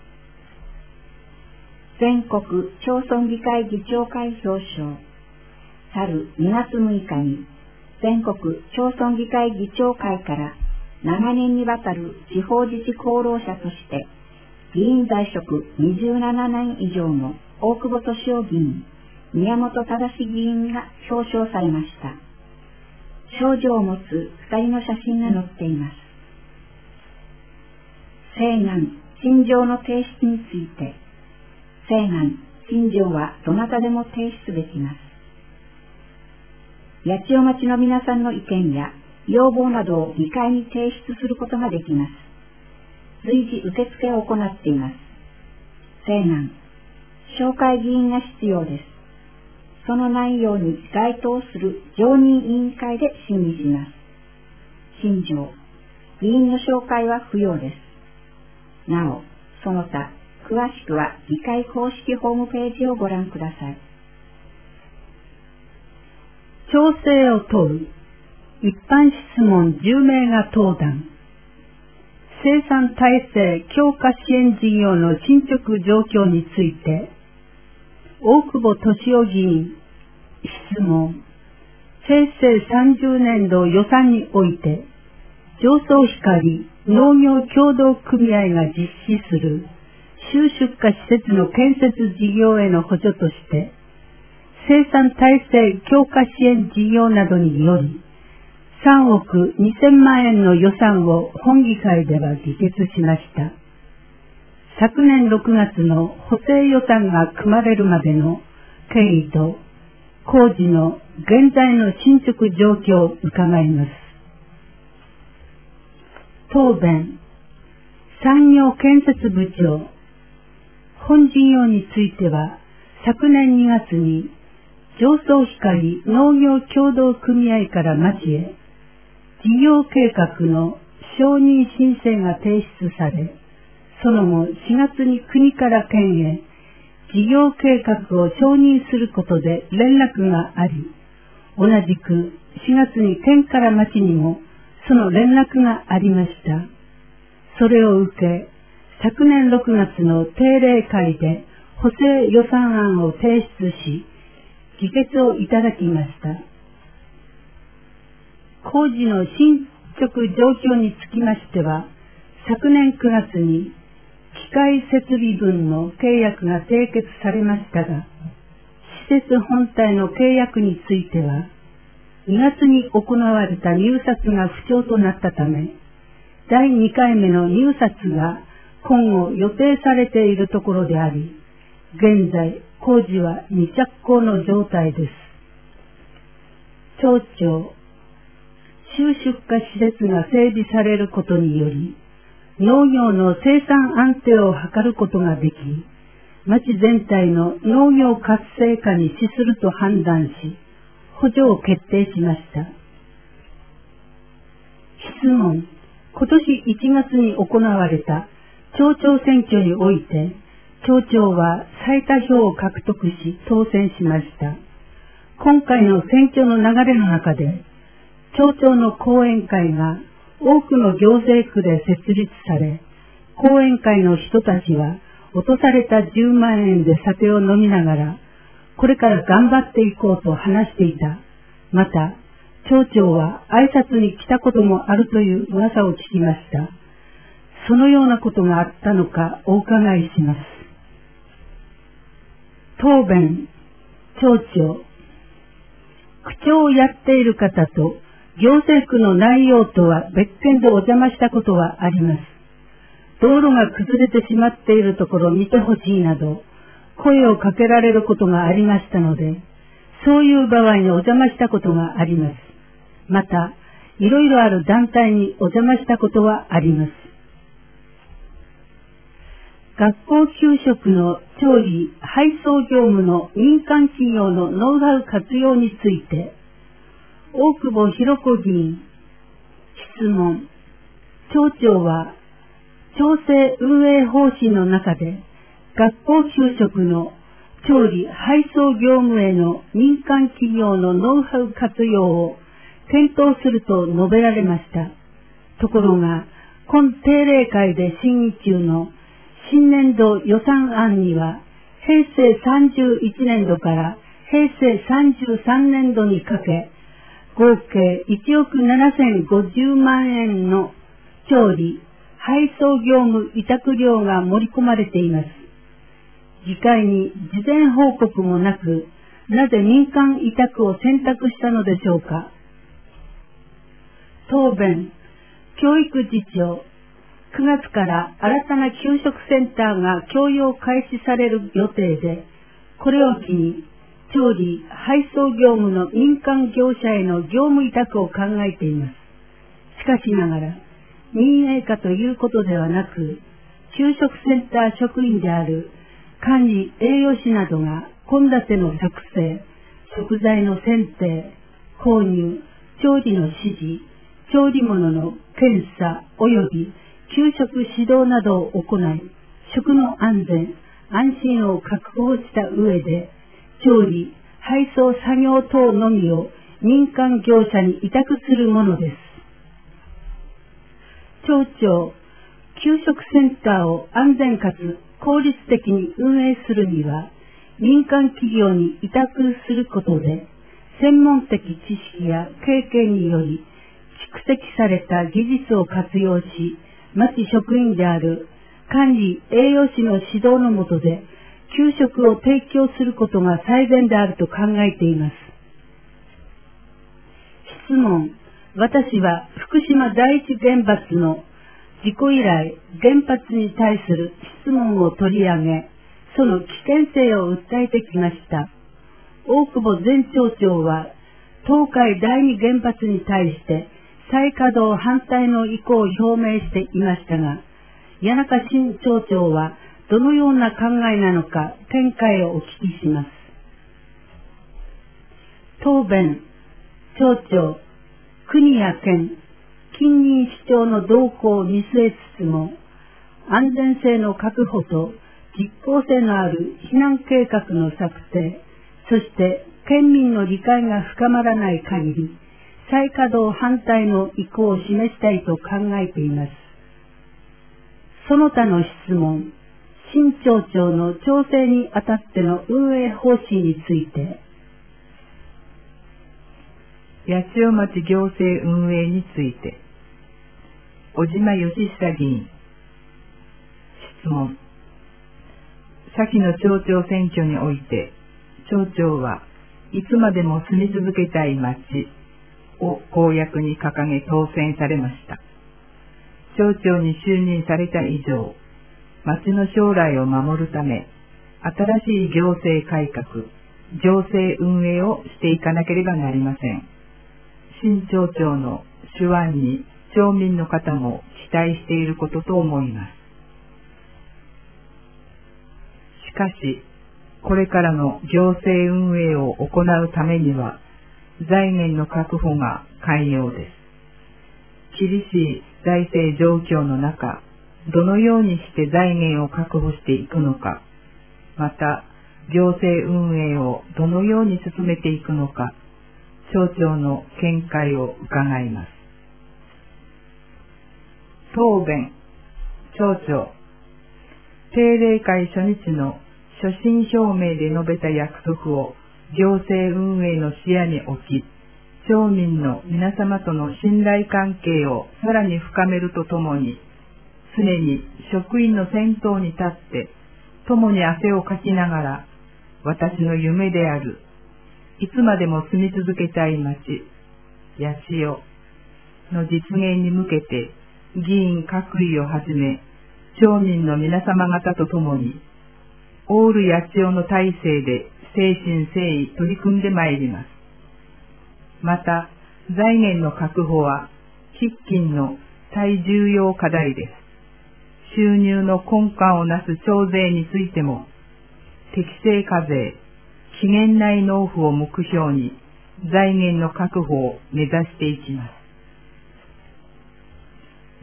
全国町村議会議長会表彰。去る2月6日に全国町村議会議長会から長年にわたる地方自治功労者として議員在職27年以上の大久保敏夫議員、宮本正議員が表彰されました。賞状を持つ2人の写真が載っています。請願、陳情の提出について、請願、陳情はどなたでも提出できます。八千代町の皆さんの意見や要望などを議会に提出することができます。随時受付を行っています。請願、紹介議員が必要です。その内容に該当する常任委員会で審議します。陳情、議員の紹介は不要です。なお、その他、詳しくは議会公式ホームページをご覧ください。 調整を問う。一般質問10名が登壇。生産体制強化支援事業の進捗状況について、大久保敏夫議員、質問。平成30年度予算において、上総光農業協同組合が実施する収出荷施設の建設事業への補助として、生産体制強化支援事業などにより、3億2000万円の予算を本議会では議決しました。昨年6月の補正予算が組まれるまでの経緯と工事の現在の進捗状況を伺います。 答弁、産業建設部長。本事業については、昨年2月に、上総光農業協同組合から町へ、事業計画の承認申請が提出され、その後4月に国から県へ、事業計画を承認することで連絡があり、同じく4月に県から町にもその連絡がありました。それを受け、昨年6月の定例会で補正予算案を提出し、議決をいただきました。工事の進捗状況につきましては、昨年9月に機械設備分の契約が締結されましたが、施設本体の契約については、2月に行われた入札が不調となったため、第2回目の入札が今後予定されているところであり、現在工事は未着工の状態です。町長、収出荷施設が整備されることにより、農業の生産安定を図ることができ、町全体の農業活性化に資すると判断し、補助を決定しました。質問。今年1月に行われた町長選挙において、町長は最多票を獲得し当選しました。今回の選挙の流れの中で、町長の後援会が多くの行政区で設立され、後援会の人たちは落とされた10万円で酒を飲みながら、これから頑張っていこうと話していた。また、町長は挨拶に来たこともあるという噂を聞きました。そのようなことがあったのかお伺いします。答弁、町長。区長をやっている方と行政区の内容とは別件でお邪魔したことはあります。道路が崩れてしまっているところを見てほしいなど、声をかけられることがありましたので、そういう場合にお邪魔したことがあります。また、いろいろある団体にお邪魔したことはあります。学校給食の調理・配送業務の民間企業のノウハウ活用について、大久保博子議員。質問。町長は、調整運営方針の中で、学校給食の調理・配送業務への民間企業のノウハウ活用を検討すると述べられました。ところが、今定例会で審議中の新年度予算案には、平成31年度から平成33年度にかけ、合計1億7050万円の調理・配送業務委託料が盛り込まれています。議会に事前報告もなく、なぜ民間委託を選択したのでしょうか。答弁、教育次長。9月から新たな給食センターが供用開始される予定で、これを機に調理・配送業務の民間業者への業務委託を考えています。しかしながら、民営化ということではなく、給食センター職員である管理栄養士などが献立の作成、食材の選定、購入、調理の指示、調理物の検査及び給食指導などを行い、食の安全・安心を確保した上で、調理・配送作業等のみを民間業者に委託するものです。町長、給食センターを安全かつ効率的に運営するには、民間企業に委託することで、専門的知識や経験により、蓄積された技術を活用し、町職員である管理栄養士の指導の下で、給食を提供することが最善であると考えています。質問。私は福島第一原発の事故以来、原発に対する質問を取り上げ、その危険性を訴えてきました。大久保前町長は、東海第二原発に対して再稼働反対の意向を表明していましたが、谷中新町長はどのような考えなのか見解をお聞きします。答弁、町長、国や県、近隣市長の動向を見据えつつも、安全性の確保と実効性のある避難計画の策定、そして県民の理解が深まらない限り、再稼働反対の意向を示したいと考えています。その他の質問、新町長の調整にあたっての運営方針について、 八千代町行政運営について、小島義久議員。質問。先の町長選挙において、町長はいつまでも住み続けたい町を公約に掲げ当選されました。町長に就任された以上、町の将来を守るため、新しい行政改革、行政運営をしていかなければなりません。新町長の手腕に町民の方も期待していることと思います。しかし、これからの行政運営を行うためには、財源の確保が肝要です。厳しい財政状況の中、どのようにして財源を確保していくのか、また、行政運営をどのように進めていくのか、町長の見解を伺います。答弁、町長。定例会初日の所信表明で述べた約束を行政運営の視野に置き、町民の皆様との信頼関係をさらに深めるとともに、常に職員の先頭に立って、共に汗をかきながら、私の夢である、いつまでも住み続けたい町、八千代の実現に向けて、議員各位をはじめ、町民の皆様方と共に、オール八千代の体制で誠心誠意取り組んでまいります。また、財源の確保は、喫緊の最重要課題です。収入の根幹をなす町税についても、適正課税、期限内納付を目標に財源の確保を目指していきます。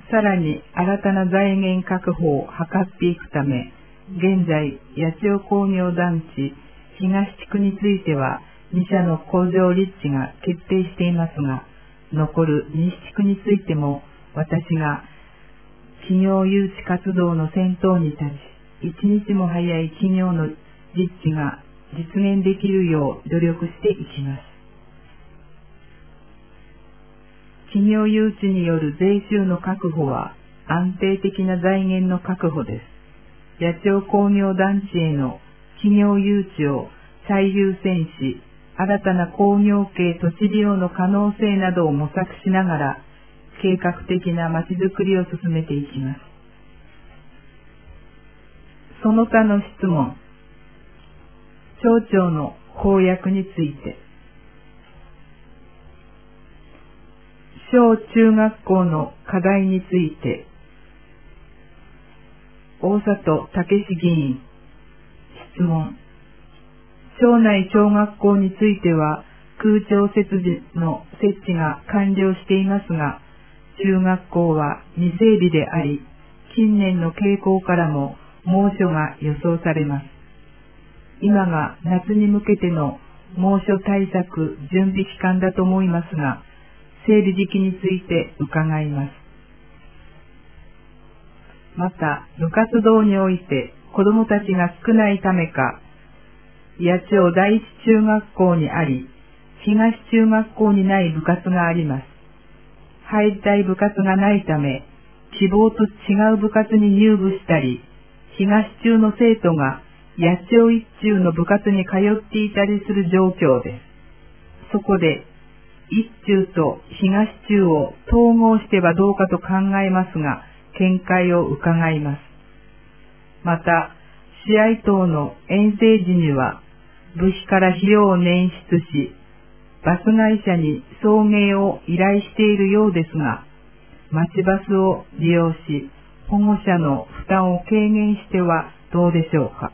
さらに新たな財源確保を図っていくため、現在、八千代工業団地東地区については2社の工場立地が決定していますが、残る西地区についても私が企業誘致活動の先頭に立ち、一日も早い企業の実地が実現できるよう努力していきます。企業誘致による税収の確保は安定的な財源の確保です。八千代工業団地への企業誘致を最優先し、新たな工業系土地利用の可能性などを模索しながら、計画的なまちづくりを進めていきます。その他の質問。町長の公約について。小中学校の課題について。大里武議員。質問。町内小学校については空調設備の設置が完了していますが、中学校は未整備であり、近年の傾向からも猛暑が予想されます。今が夏に向けての猛暑対策準備期間だと思いますが、整備時期について伺います。また、部活動において子どもたちが少ないためか、八千代第一中学校にあり、東中学校にない部活があります。入りたい部活がないため、希望と違う部活に入部したり、東中の生徒が八千代一中の部活に通っていたりする状況です。そこで、一中と東中を統合してはどうかと考えますが、見解を伺います。また、試合等の遠征時には、部費から費用を捻出し、 バス会社に送迎を依頼しているようですが、町バスを利用し、保護者の負担を軽減してはどうでしょうか。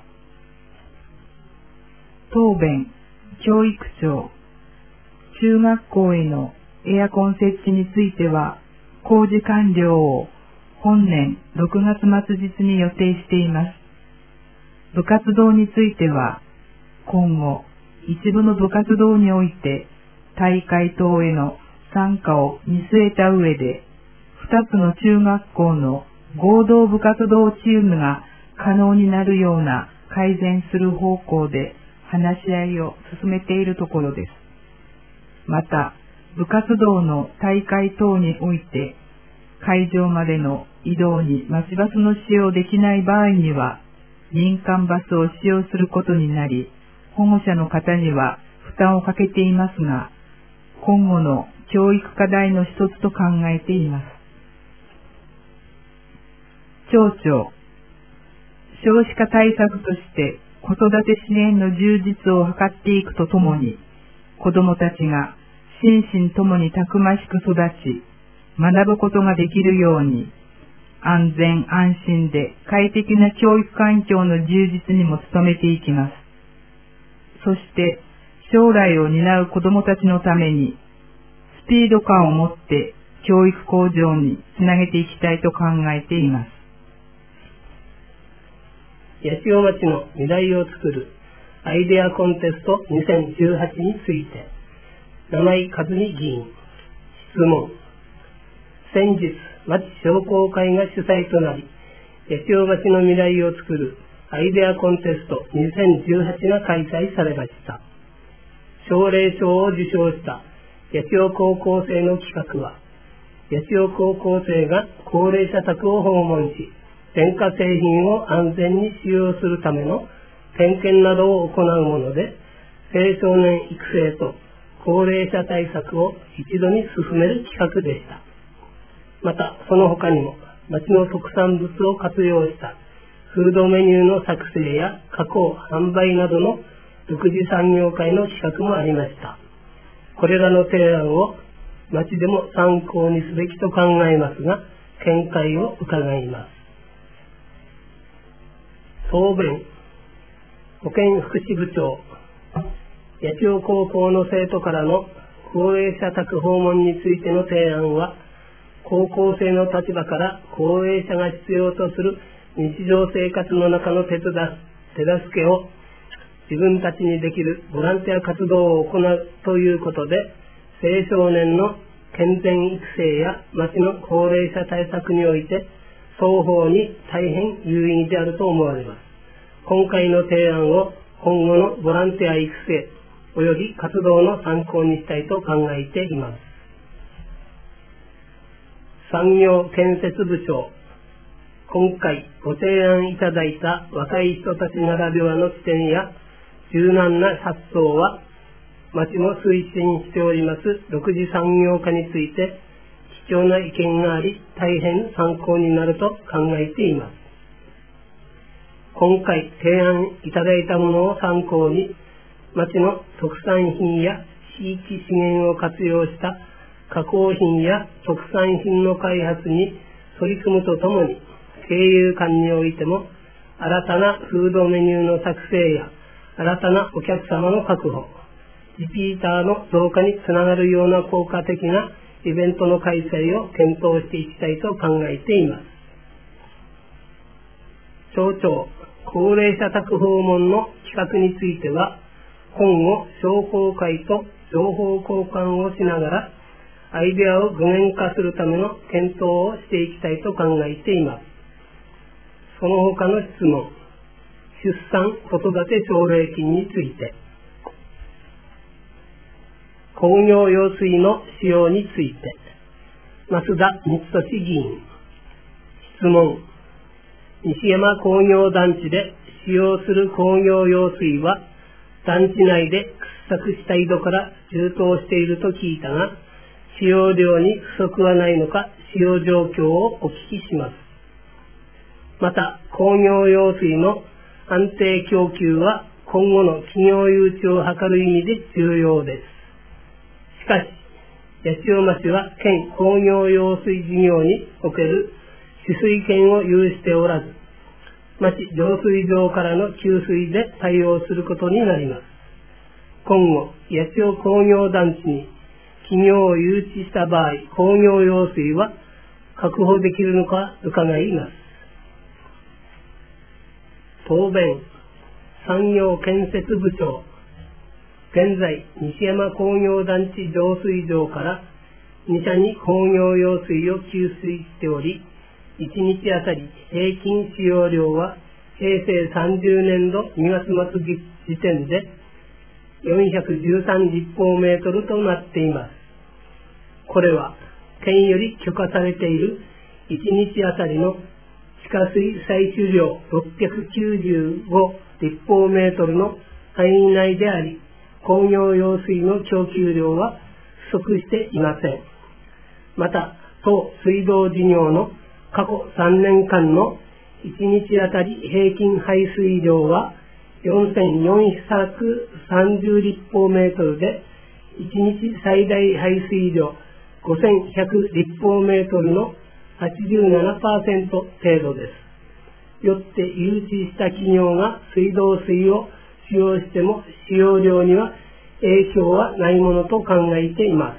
答弁、教育庁。中学校へのエアコン設置については、工事完了を本年6月末日に予定しています。部活動については、今後、一部の部活動において、大会等への参加を見据えた上で、2つの中学校の合同部活動チームが可能になるような改善する方向で話し合いを進めているところです。また、部活動の大会等において、会場までの移動に町バスの使用できない場合には、民間バスを使用することになり、保護者の方には負担をかけていますが、今後の教育課題の一つと考えています。町長、少子化対策として子育て支援の充実を図っていくとともに、子どもたちが心身ともにたくましく育ち、学ぶことができるように、安全安心で快適な教育環境の充実にも努めていきます。そして、将来を担う子どもたちのために、スピード感を持って教育向上につなげていきたいと考えています。 八千代町の未来を作るアイデアコンテスト2018について、七井和美議員、質問。先日、町商工会が主催となり、八千代町の未来を作るアイデアコンテスト2018が開催されました。奨励賞を受賞した八千代高校生の企画は、八千代高校生が高齢者宅を訪問し、電化製品を安全に使用するための点検などを行うもので、青少年育成と高齢者対策を一度に進める企画でした。また、その他にも、町の特産物を活用したフードメニューの作成や加工、販売などの独自産業会の企画もありました。これらの提案を町でも参考にすべきと考えますが、見解を伺います。答弁、保健福祉部長。八千代高校の生徒からの高齢者宅訪問についての提案は、高校生の立場から高齢者が必要とする日常生活の中の手助けを自分たちにできるボランティア活動を行うということで、青少年の健全育成や町の高齢者対策において双方に大変有意義であると思われます。今回の提案を今後のボランティア育成及び活動の参考にしたいと考えています。産業建設部長。今回ご提案いただいた若い人たちならではの視点や柔軟な発想は、町も推進しております独自産業化について貴重な意見があり、大変参考になると考えています。今回提案いただいたものを参考に、町の特産品や地域資源を活用した加工品や特産品の開発に取り組むとともに、経由間においても新たなフードメニューの作成や新たなお客様の確保、リピーターの増加につながるような効果的なイベントの開催を検討していきたいと考えています。町長、高齢者宅訪問の企画については、今後商工会と情報交換をしながらアイデアを具現化するための検討をしていきたいと考えています。その他の質問、出産・子育て奨励金について、工業用水の使用について、増田光俊議員。質問、西山工業団地で使用する工業用水は、団地内で掘削した井戸から充当していると聞いたが、使用量に不足はないのか、使用状況をお聞きします。また、工業用水の安定供給は今後の企業誘致を図る意味で重要です。 かし、八千代町は県工業用水事業における取水権を有しておらず、町浄水場からの給水で対応することになります。今後、八千代工業団地に企業を誘致した場合、工業用水は確保できるのか伺います。答弁、産業建設部長。現在、西山工業団地浄水場から2社に工業用水を給水しており、1日あたり平均使用量は平成30年度2月末時点で413立方メートルとなっています。これは県より許可されている1日あたりの地下水採取量695立方メートルの範囲内であり、工業用水の供給量は不足していません。また、当水道事業の過去3年間の1日あたり平均排水量は4430立方メートルで、1日最大排水量5100立方メートルの 87% 程度です。よって誘致した企業が水道水を使用しても使用量には影響はないものと考えています。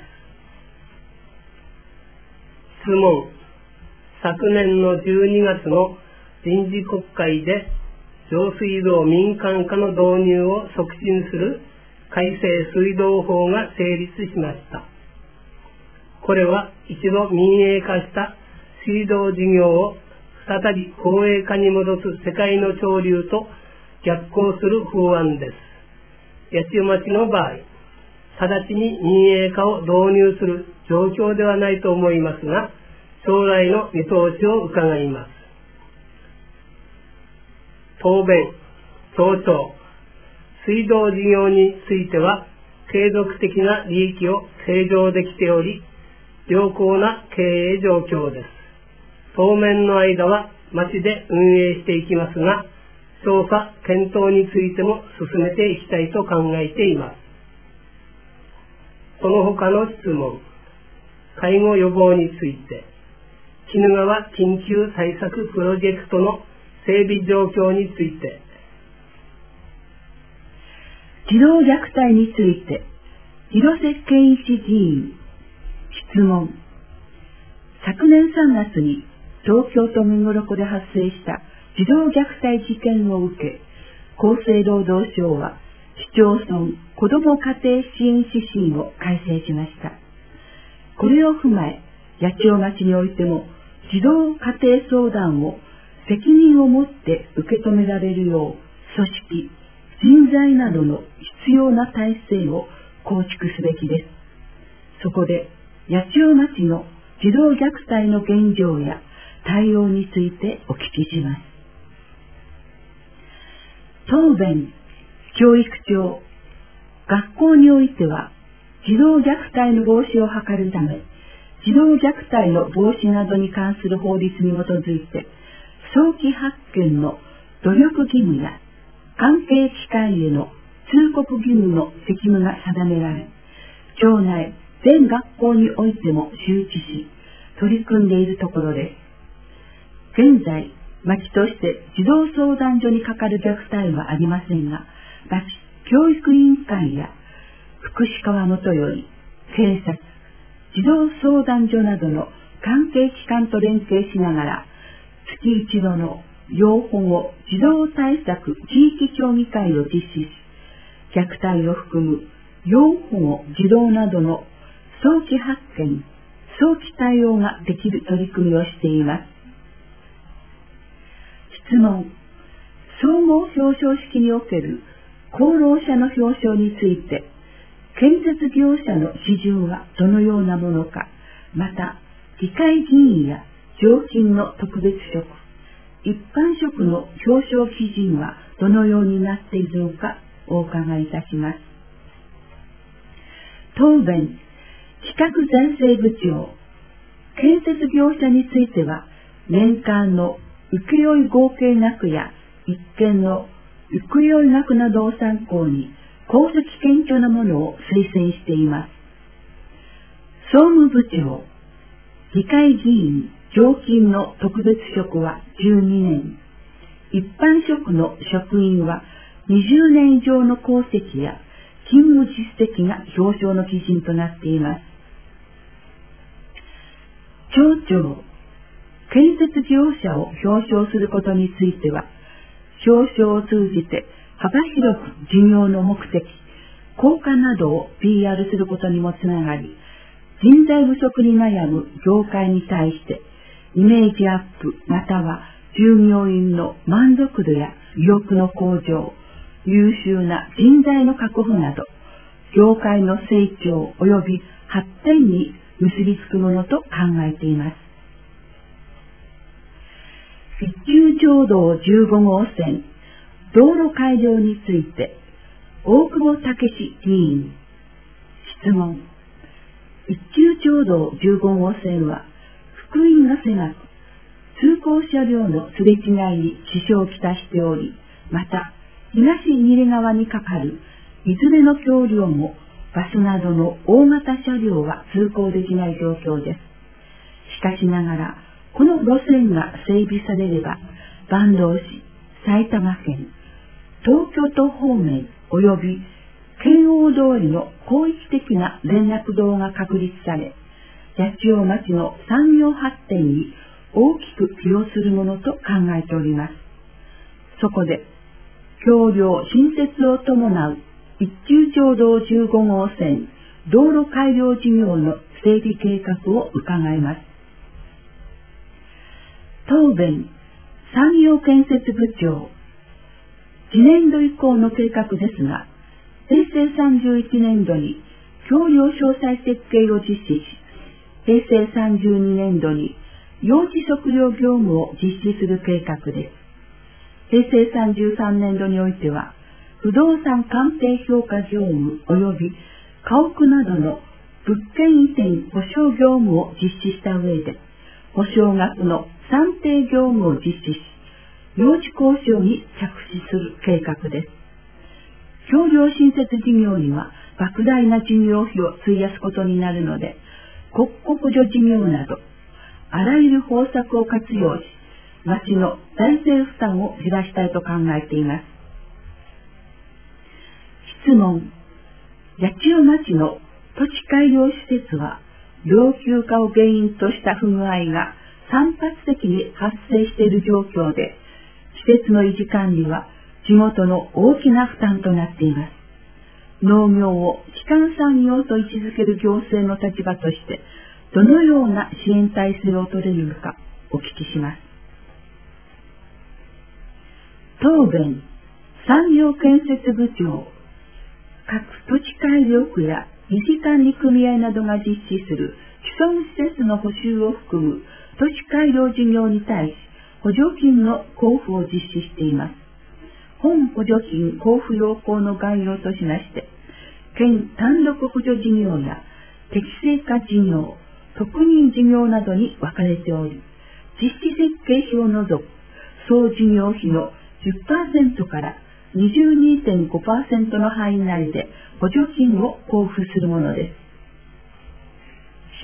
質問。昨年の12月の臨時国会で上水道民間化の導入を促進する改正水道法が成立しました。これは一度民営化した水道事業を再び公営化に戻す世界の潮流と逆行する法案です。八千代町の場合、直ちに民営化を導入する状況ではないと思いますが、将来の見通しを伺います。答弁、町長。水道事業については、継続的な利益を計上できており、良好な経営状況です。当面の間は町で運営していきますが、調査・検討についても進めていきたいと考えています。その他の質問。介護予防について、鬼怒川緊急対策プロジェクトの整備状況について。 児童虐待について、広瀬健一議員。質問。昨年3月に東京都目黒区で発生した児童虐待事件を受け、厚生労働省は市町村子ども家庭支援指針を改正しました。これを踏まえ、八千代町においても児童家庭相談を責任を持って受け止められるよう、組織、人材などの必要な体制を構築すべきです。そこで、八千代町の児童虐待の現状や対応についてお聞きします。答弁、教育長。学校においては、児童虐待の防止を図るため、児童虐待の防止などに関する法律に基づいて、早期発見の努力義務や関係機関への通告義務の責務が定められ、町内全学校においても周知し、取り組んでいるところです。現在、町として児童相談所にかかる虐待はありませんが、町教育委員会や福祉課はもとより、警察、児童相談所などの関係機関と連携しながら、月一度の要保護児童対策地域協議会を実施し、虐待を含む要保護児童などの早期発見、早期対応ができる取り組みをしています。質問。総合表彰式における功労者の表彰について、建設業者の基準はどのようなものか、また、議会議員や常勤の特別職、一般職の表彰基準はどのようになっているのかお伺いいたします。答弁、企画財政部長。建設業者については、年間の請負合計額や一件の請負額などを参考に、功績顕著なものを推薦しています。 総務部長、議会議員常勤の特別職は12年、一般職の職員は20年以上の功績や勤務実績が表彰の基準となっています。町長、建設事業者を表彰することについては、表彰を通じて幅広く事業の目的、効果などを PR することにもつながり、人材不足に悩む業界に対してイメージアップまたは従業員の満足度や意欲の向上、優秀な人材の確保など、業界の成長及び発展に結びつくものと考えています。一級町道15号線道路改良について、大久保武史議員。質問。一級町道15号線は、幅員が狭く、通行車両のすれ違いに支障をきたしており、また、東二里川にかかるいずれの橋梁もバスなどの大型車両は通行できない状況です。しかしながら、この路線が整備されれば、坂東市、埼玉県、東京都方面及び県央通りの広域的な連絡道が確立され、八千代町の産業発展に大きく寄与するものと考えております。そこで、橋梁新設を伴う一級町道15号線道路改良事業の整備計画を伺います。答弁、産業建設部長。次年度以降の計画ですが、平成31年度に橋梁詳細設計を実施し、平成32年度に用地測量業務を実施する計画です。平成33年度においては、不動産鑑定評価業務及び家屋などの物件移転保証業務を実施した上で、保証額の算定業務を実施し、用地交渉に着手する計画です。橋梁新設事業には莫大な事業費を費やすことになるので、国庫補助事業など、あらゆる方策を活用し、町の財政負担を減らしたいと考えています。質問。八千代町の土地改良施設は、老朽化を原因とした不具合が散発的に発生している状況で、施設の維持管理は地元の大きな負担となっています。農業を基幹産業と位置づける行政の立場として、どのような支援体制を取れるのかお聞きします。答弁、産業建設部長。各土地改良区や維持管理組合などが実施する既存施設の補修を含む土地改良事業に対し、補助金の交付を実施しています。本補助金交付要項の概要としまして、県単独補助事業や適正化事業、特認事業などに分かれており、実施設計費を除く総事業費の 10% から 22.5% の範囲内で補助金を交付するものです。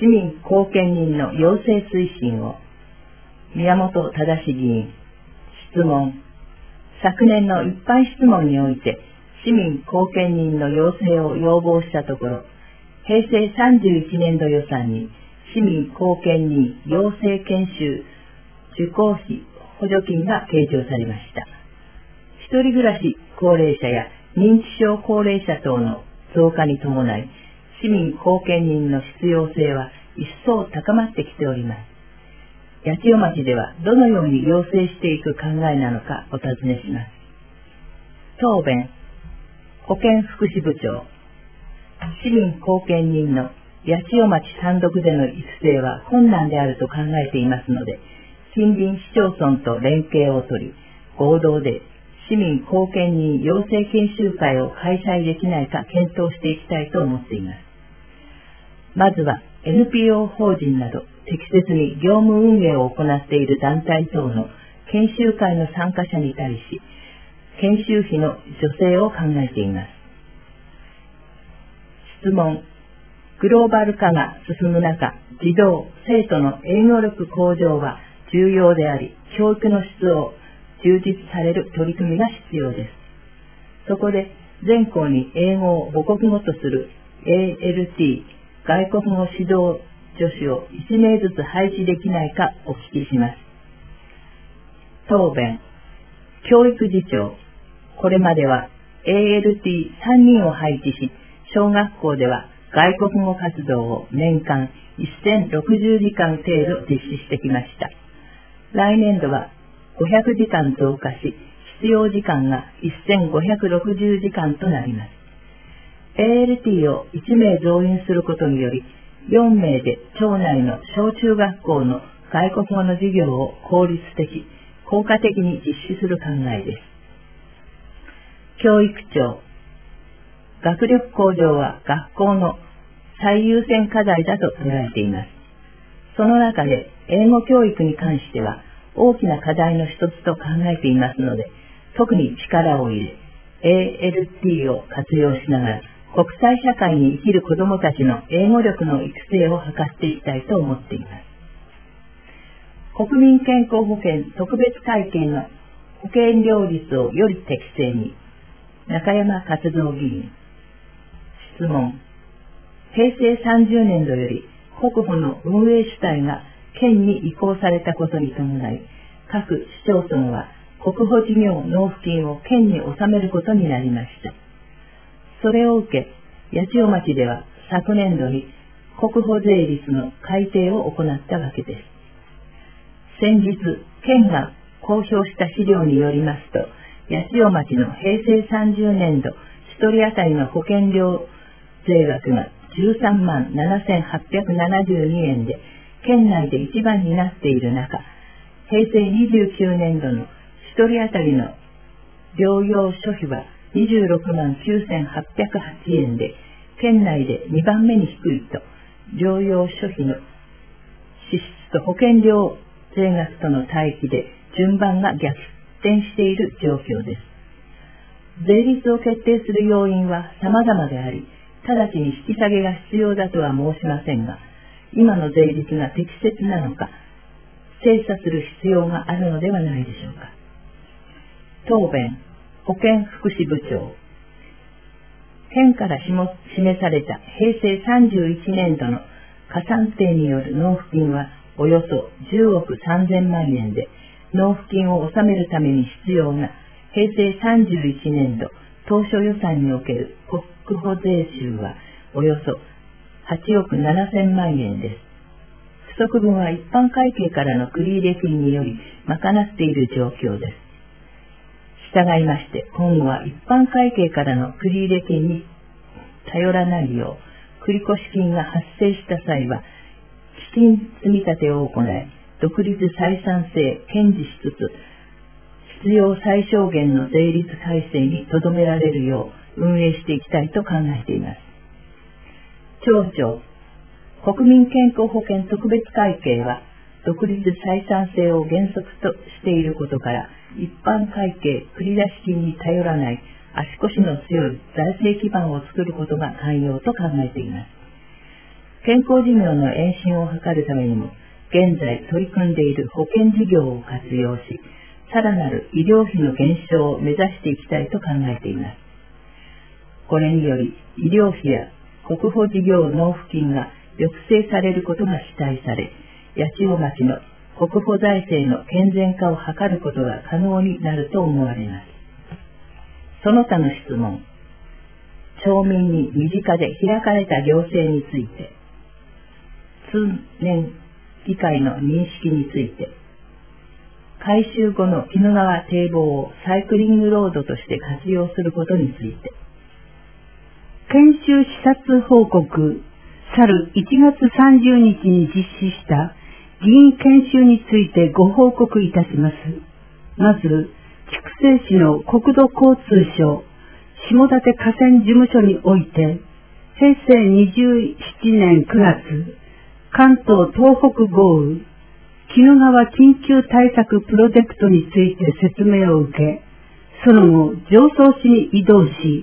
市民後見人の要請推進を。宮本正議員。質問。昨年の一般質問において、市民後見人の要請を要望したところ、平成31年度予算に市民後見人養成研修受講費補助金が計上されました。一人暮らし高齢者や認知症高齢者等の増加に伴い、市民後見人の必要性は一層高まってきております。八千代町ではどのように要請していく考えなのかお尋ねします。答弁、保健福祉部長。市民後見人の八千代町単独での育成は困難であると考えていますので、近隣市町村と連携を取り、合同で市民後見人養成研修会を開催できないか検討していきたいと思っています。まずは NPO 法人など適切に業務運営を行っている団体等の研修会の参加者に対し、研修費の助成を考えています。質問。 グローバル化が進む中、児童・生徒の英語力向上は重要であり、教育の質を充実される取り組みが必要です。そこで、全校に英語を母国語とする ALT、外国語指導助手を1名ずつ配置できないかお聞きします。答弁。教育次長。これまでは ALT3 人を配置し、小学校では外国語活動を年間1060時間程度実施してきました。来年度は500時間増加し、必要時間が1560時間となります。ALT を1名増員することにより、4名で町内の小中学校の外国語の授業を効率的、効果的に実施する考えです。教育長。学力向上は学校の最優先課題だと捉えています。その中で英語教育に関しては大きな課題の一つと考えていますので、特に力を入れ、ALT を活用しながら国際社会に生きる子どもたちの英語力の育成を図っていきたいと思っています。国民健康保険特別会計の保険料率をより適正に。中山勝三議員。質問。平成30年度より国保の運営主体が県に移行されたことに伴い、各市町村は国保事業納付金を県に納めることになりました。それを受け、八千代町では昨年度に国保税率の改定を行ったわけです。先日、県が公表した資料によりますと、八千代町の平成30年度1人当たりの保険料税額が13万7872円で、県内で一番になっている中、平成29年度の1人当たりの療養所費は26万9808円で、県内で2番目に低いと、療養所費の支出と保険料税額との対比で順番が逆転している状況です。税率を決定する要因は様々であり、直ちに引き下げが必要だとは申しませんが、今の税率が適切なのか、精査する必要があるのではないでしょうか。答弁。保健福祉部長。県から示された平成31年度の加算定による納付金はおよそ10億3000万円で、納付金を納めるために必要な平成31年度当初予算における国保税収はおよそ8億7000万円です。不足分は一般会計からの繰入金により賄っている状況です。従いまして、今後は一般会計からの繰入金に頼らないよう、繰越金が発生した際は、基金積み立てを行い、独立採算性堅持しつつ、必要最小限の税率改正に留められるよう運営していきたいと考えています。町長、国民健康保険特別会計は、独立採算性を原則としていることから、一般会計繰出金に頼らない足腰の強い財政基盤を作ることが肝要と考えています。健康事業の延伸を図るためにも、現在取り組んでいる保険事業を活用し、さらなる医療費の減少を目指していきたいと考えています。これにより、医療費や国保事業納付金が抑制されることが期待され、八千代町の国保財政の健全化を図ることが可能になると思われます。その他の質問。町民に身近で開かれた行政について、通年議会の認識について、改修後の鬼怒川堤防をサイクリングロードとして活用することについて、 研修視察報告、去る1月30日に実施した議員研修についてご報告いたします。まず、筑西市の国土交通省下館河川事務所において、平成27年9月、関東東北豪雨、鬼怒川緊急対策プロジェクトについて説明を受け、その後、常総市に移動し、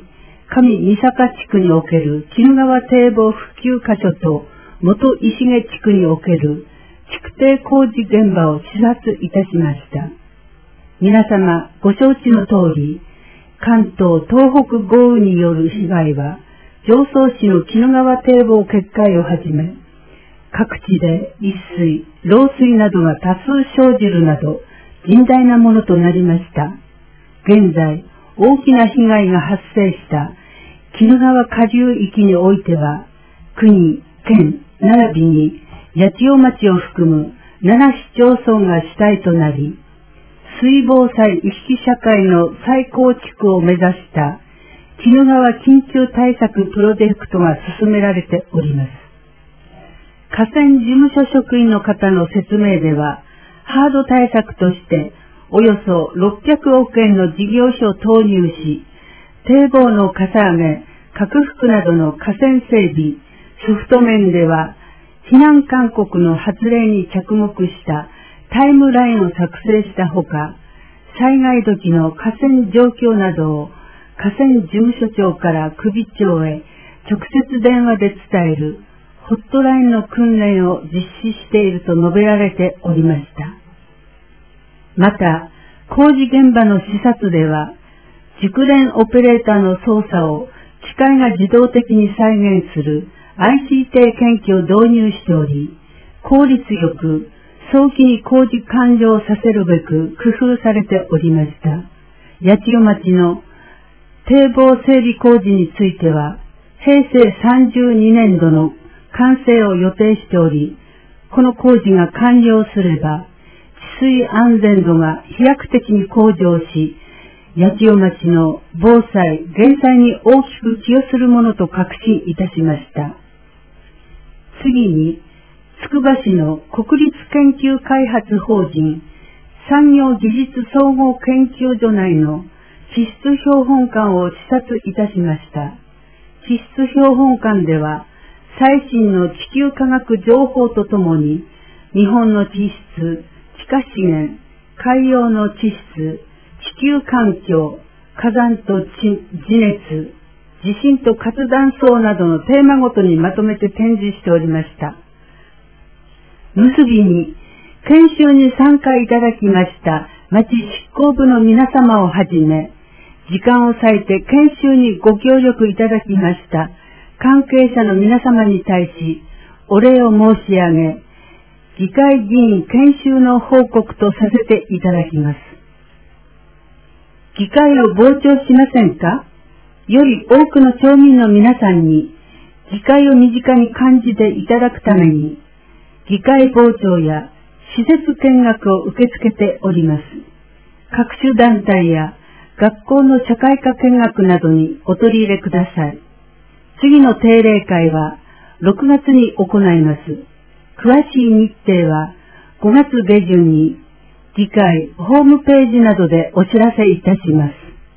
上三坂地区における鬼怒川堤防復旧箇所と元石毛地区における築堤工事現場を視察いたしました。皆様ご承知の通り、関東・東北豪雨による被害は、常総市の鬼怒川堤防決壊をはじめ、各地で溢水、漏水などが多数生じるなど、甚大なものとなりました。現在、大きな被害が発生した鬼怒川下流域においては、国、県、並びに八千代町を含む7市町村が主体となり、水防災意識社会の再構築を目指した鬼怒川緊急対策プロジェクトが進められております。河川事務所職員の方の説明では、ハード対策としておよそ600億円の事業費を投入し、堤防のかさ上げ、拡幅などの河川整備、ソフト面では避難勧告の発令に着目したタイムラインを作成したほか、災害時の河川状況などを河川事務所長から首長へ直接電話で伝えるホットラインの訓練を実施していると述べられておりました。また、工事現場の視察では、熟練オペレーターの操作を機械が自動的に再現する ICT 検挙を導入しており、効率よく早期に工事完了させるべく工夫されておりました。八千代町の堤防整備工事については、平成32年度の完成を予定しており、この工事が完了すれば、治水安全度が飛躍的に向上し、八千代町の防災・減災に大きく寄与するものと確信いたしました。次に、つくば市の国立研究開発法人産業技術総合研究所内の地質標本館を視察いたしました。地質標本館では、最新の地球科学情報とともに、日本の地質、地下資源、海洋の地質、地球環境、火山と地熱、地震と活断層などのテーマごとにまとめて展示しておりました。結びに、研修に参加いただきました町執行部の皆様をはじめ、時間を割いて研修にご協力いただきました関係者の皆様に対し、お礼を申し上げ、議会議員研修の報告とさせていただきます。議会を傍聴しませんか？より多くの町民の皆さんに議会を身近に感じていただくために、議会傍聴や施設見学を受け付けております。各種団体や学校の社会科見学などにお取り入れください。次の定例会は6月に行います。詳しい日程は5月下旬に議会ホームページなどでお知らせいたします。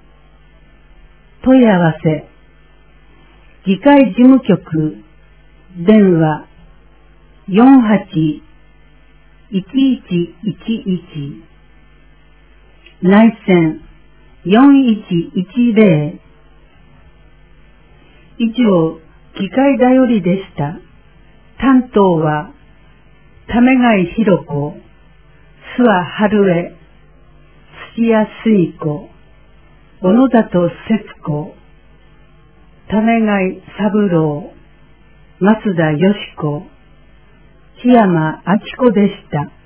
問い合わせ、議会事務局、電話48-1111、内線4110。以上、議会だよりでした。担当は、為貝弘子、諏訪春江、土屋澄子、小野里節子、為貝三郎、増田よし子、檜山明子でした。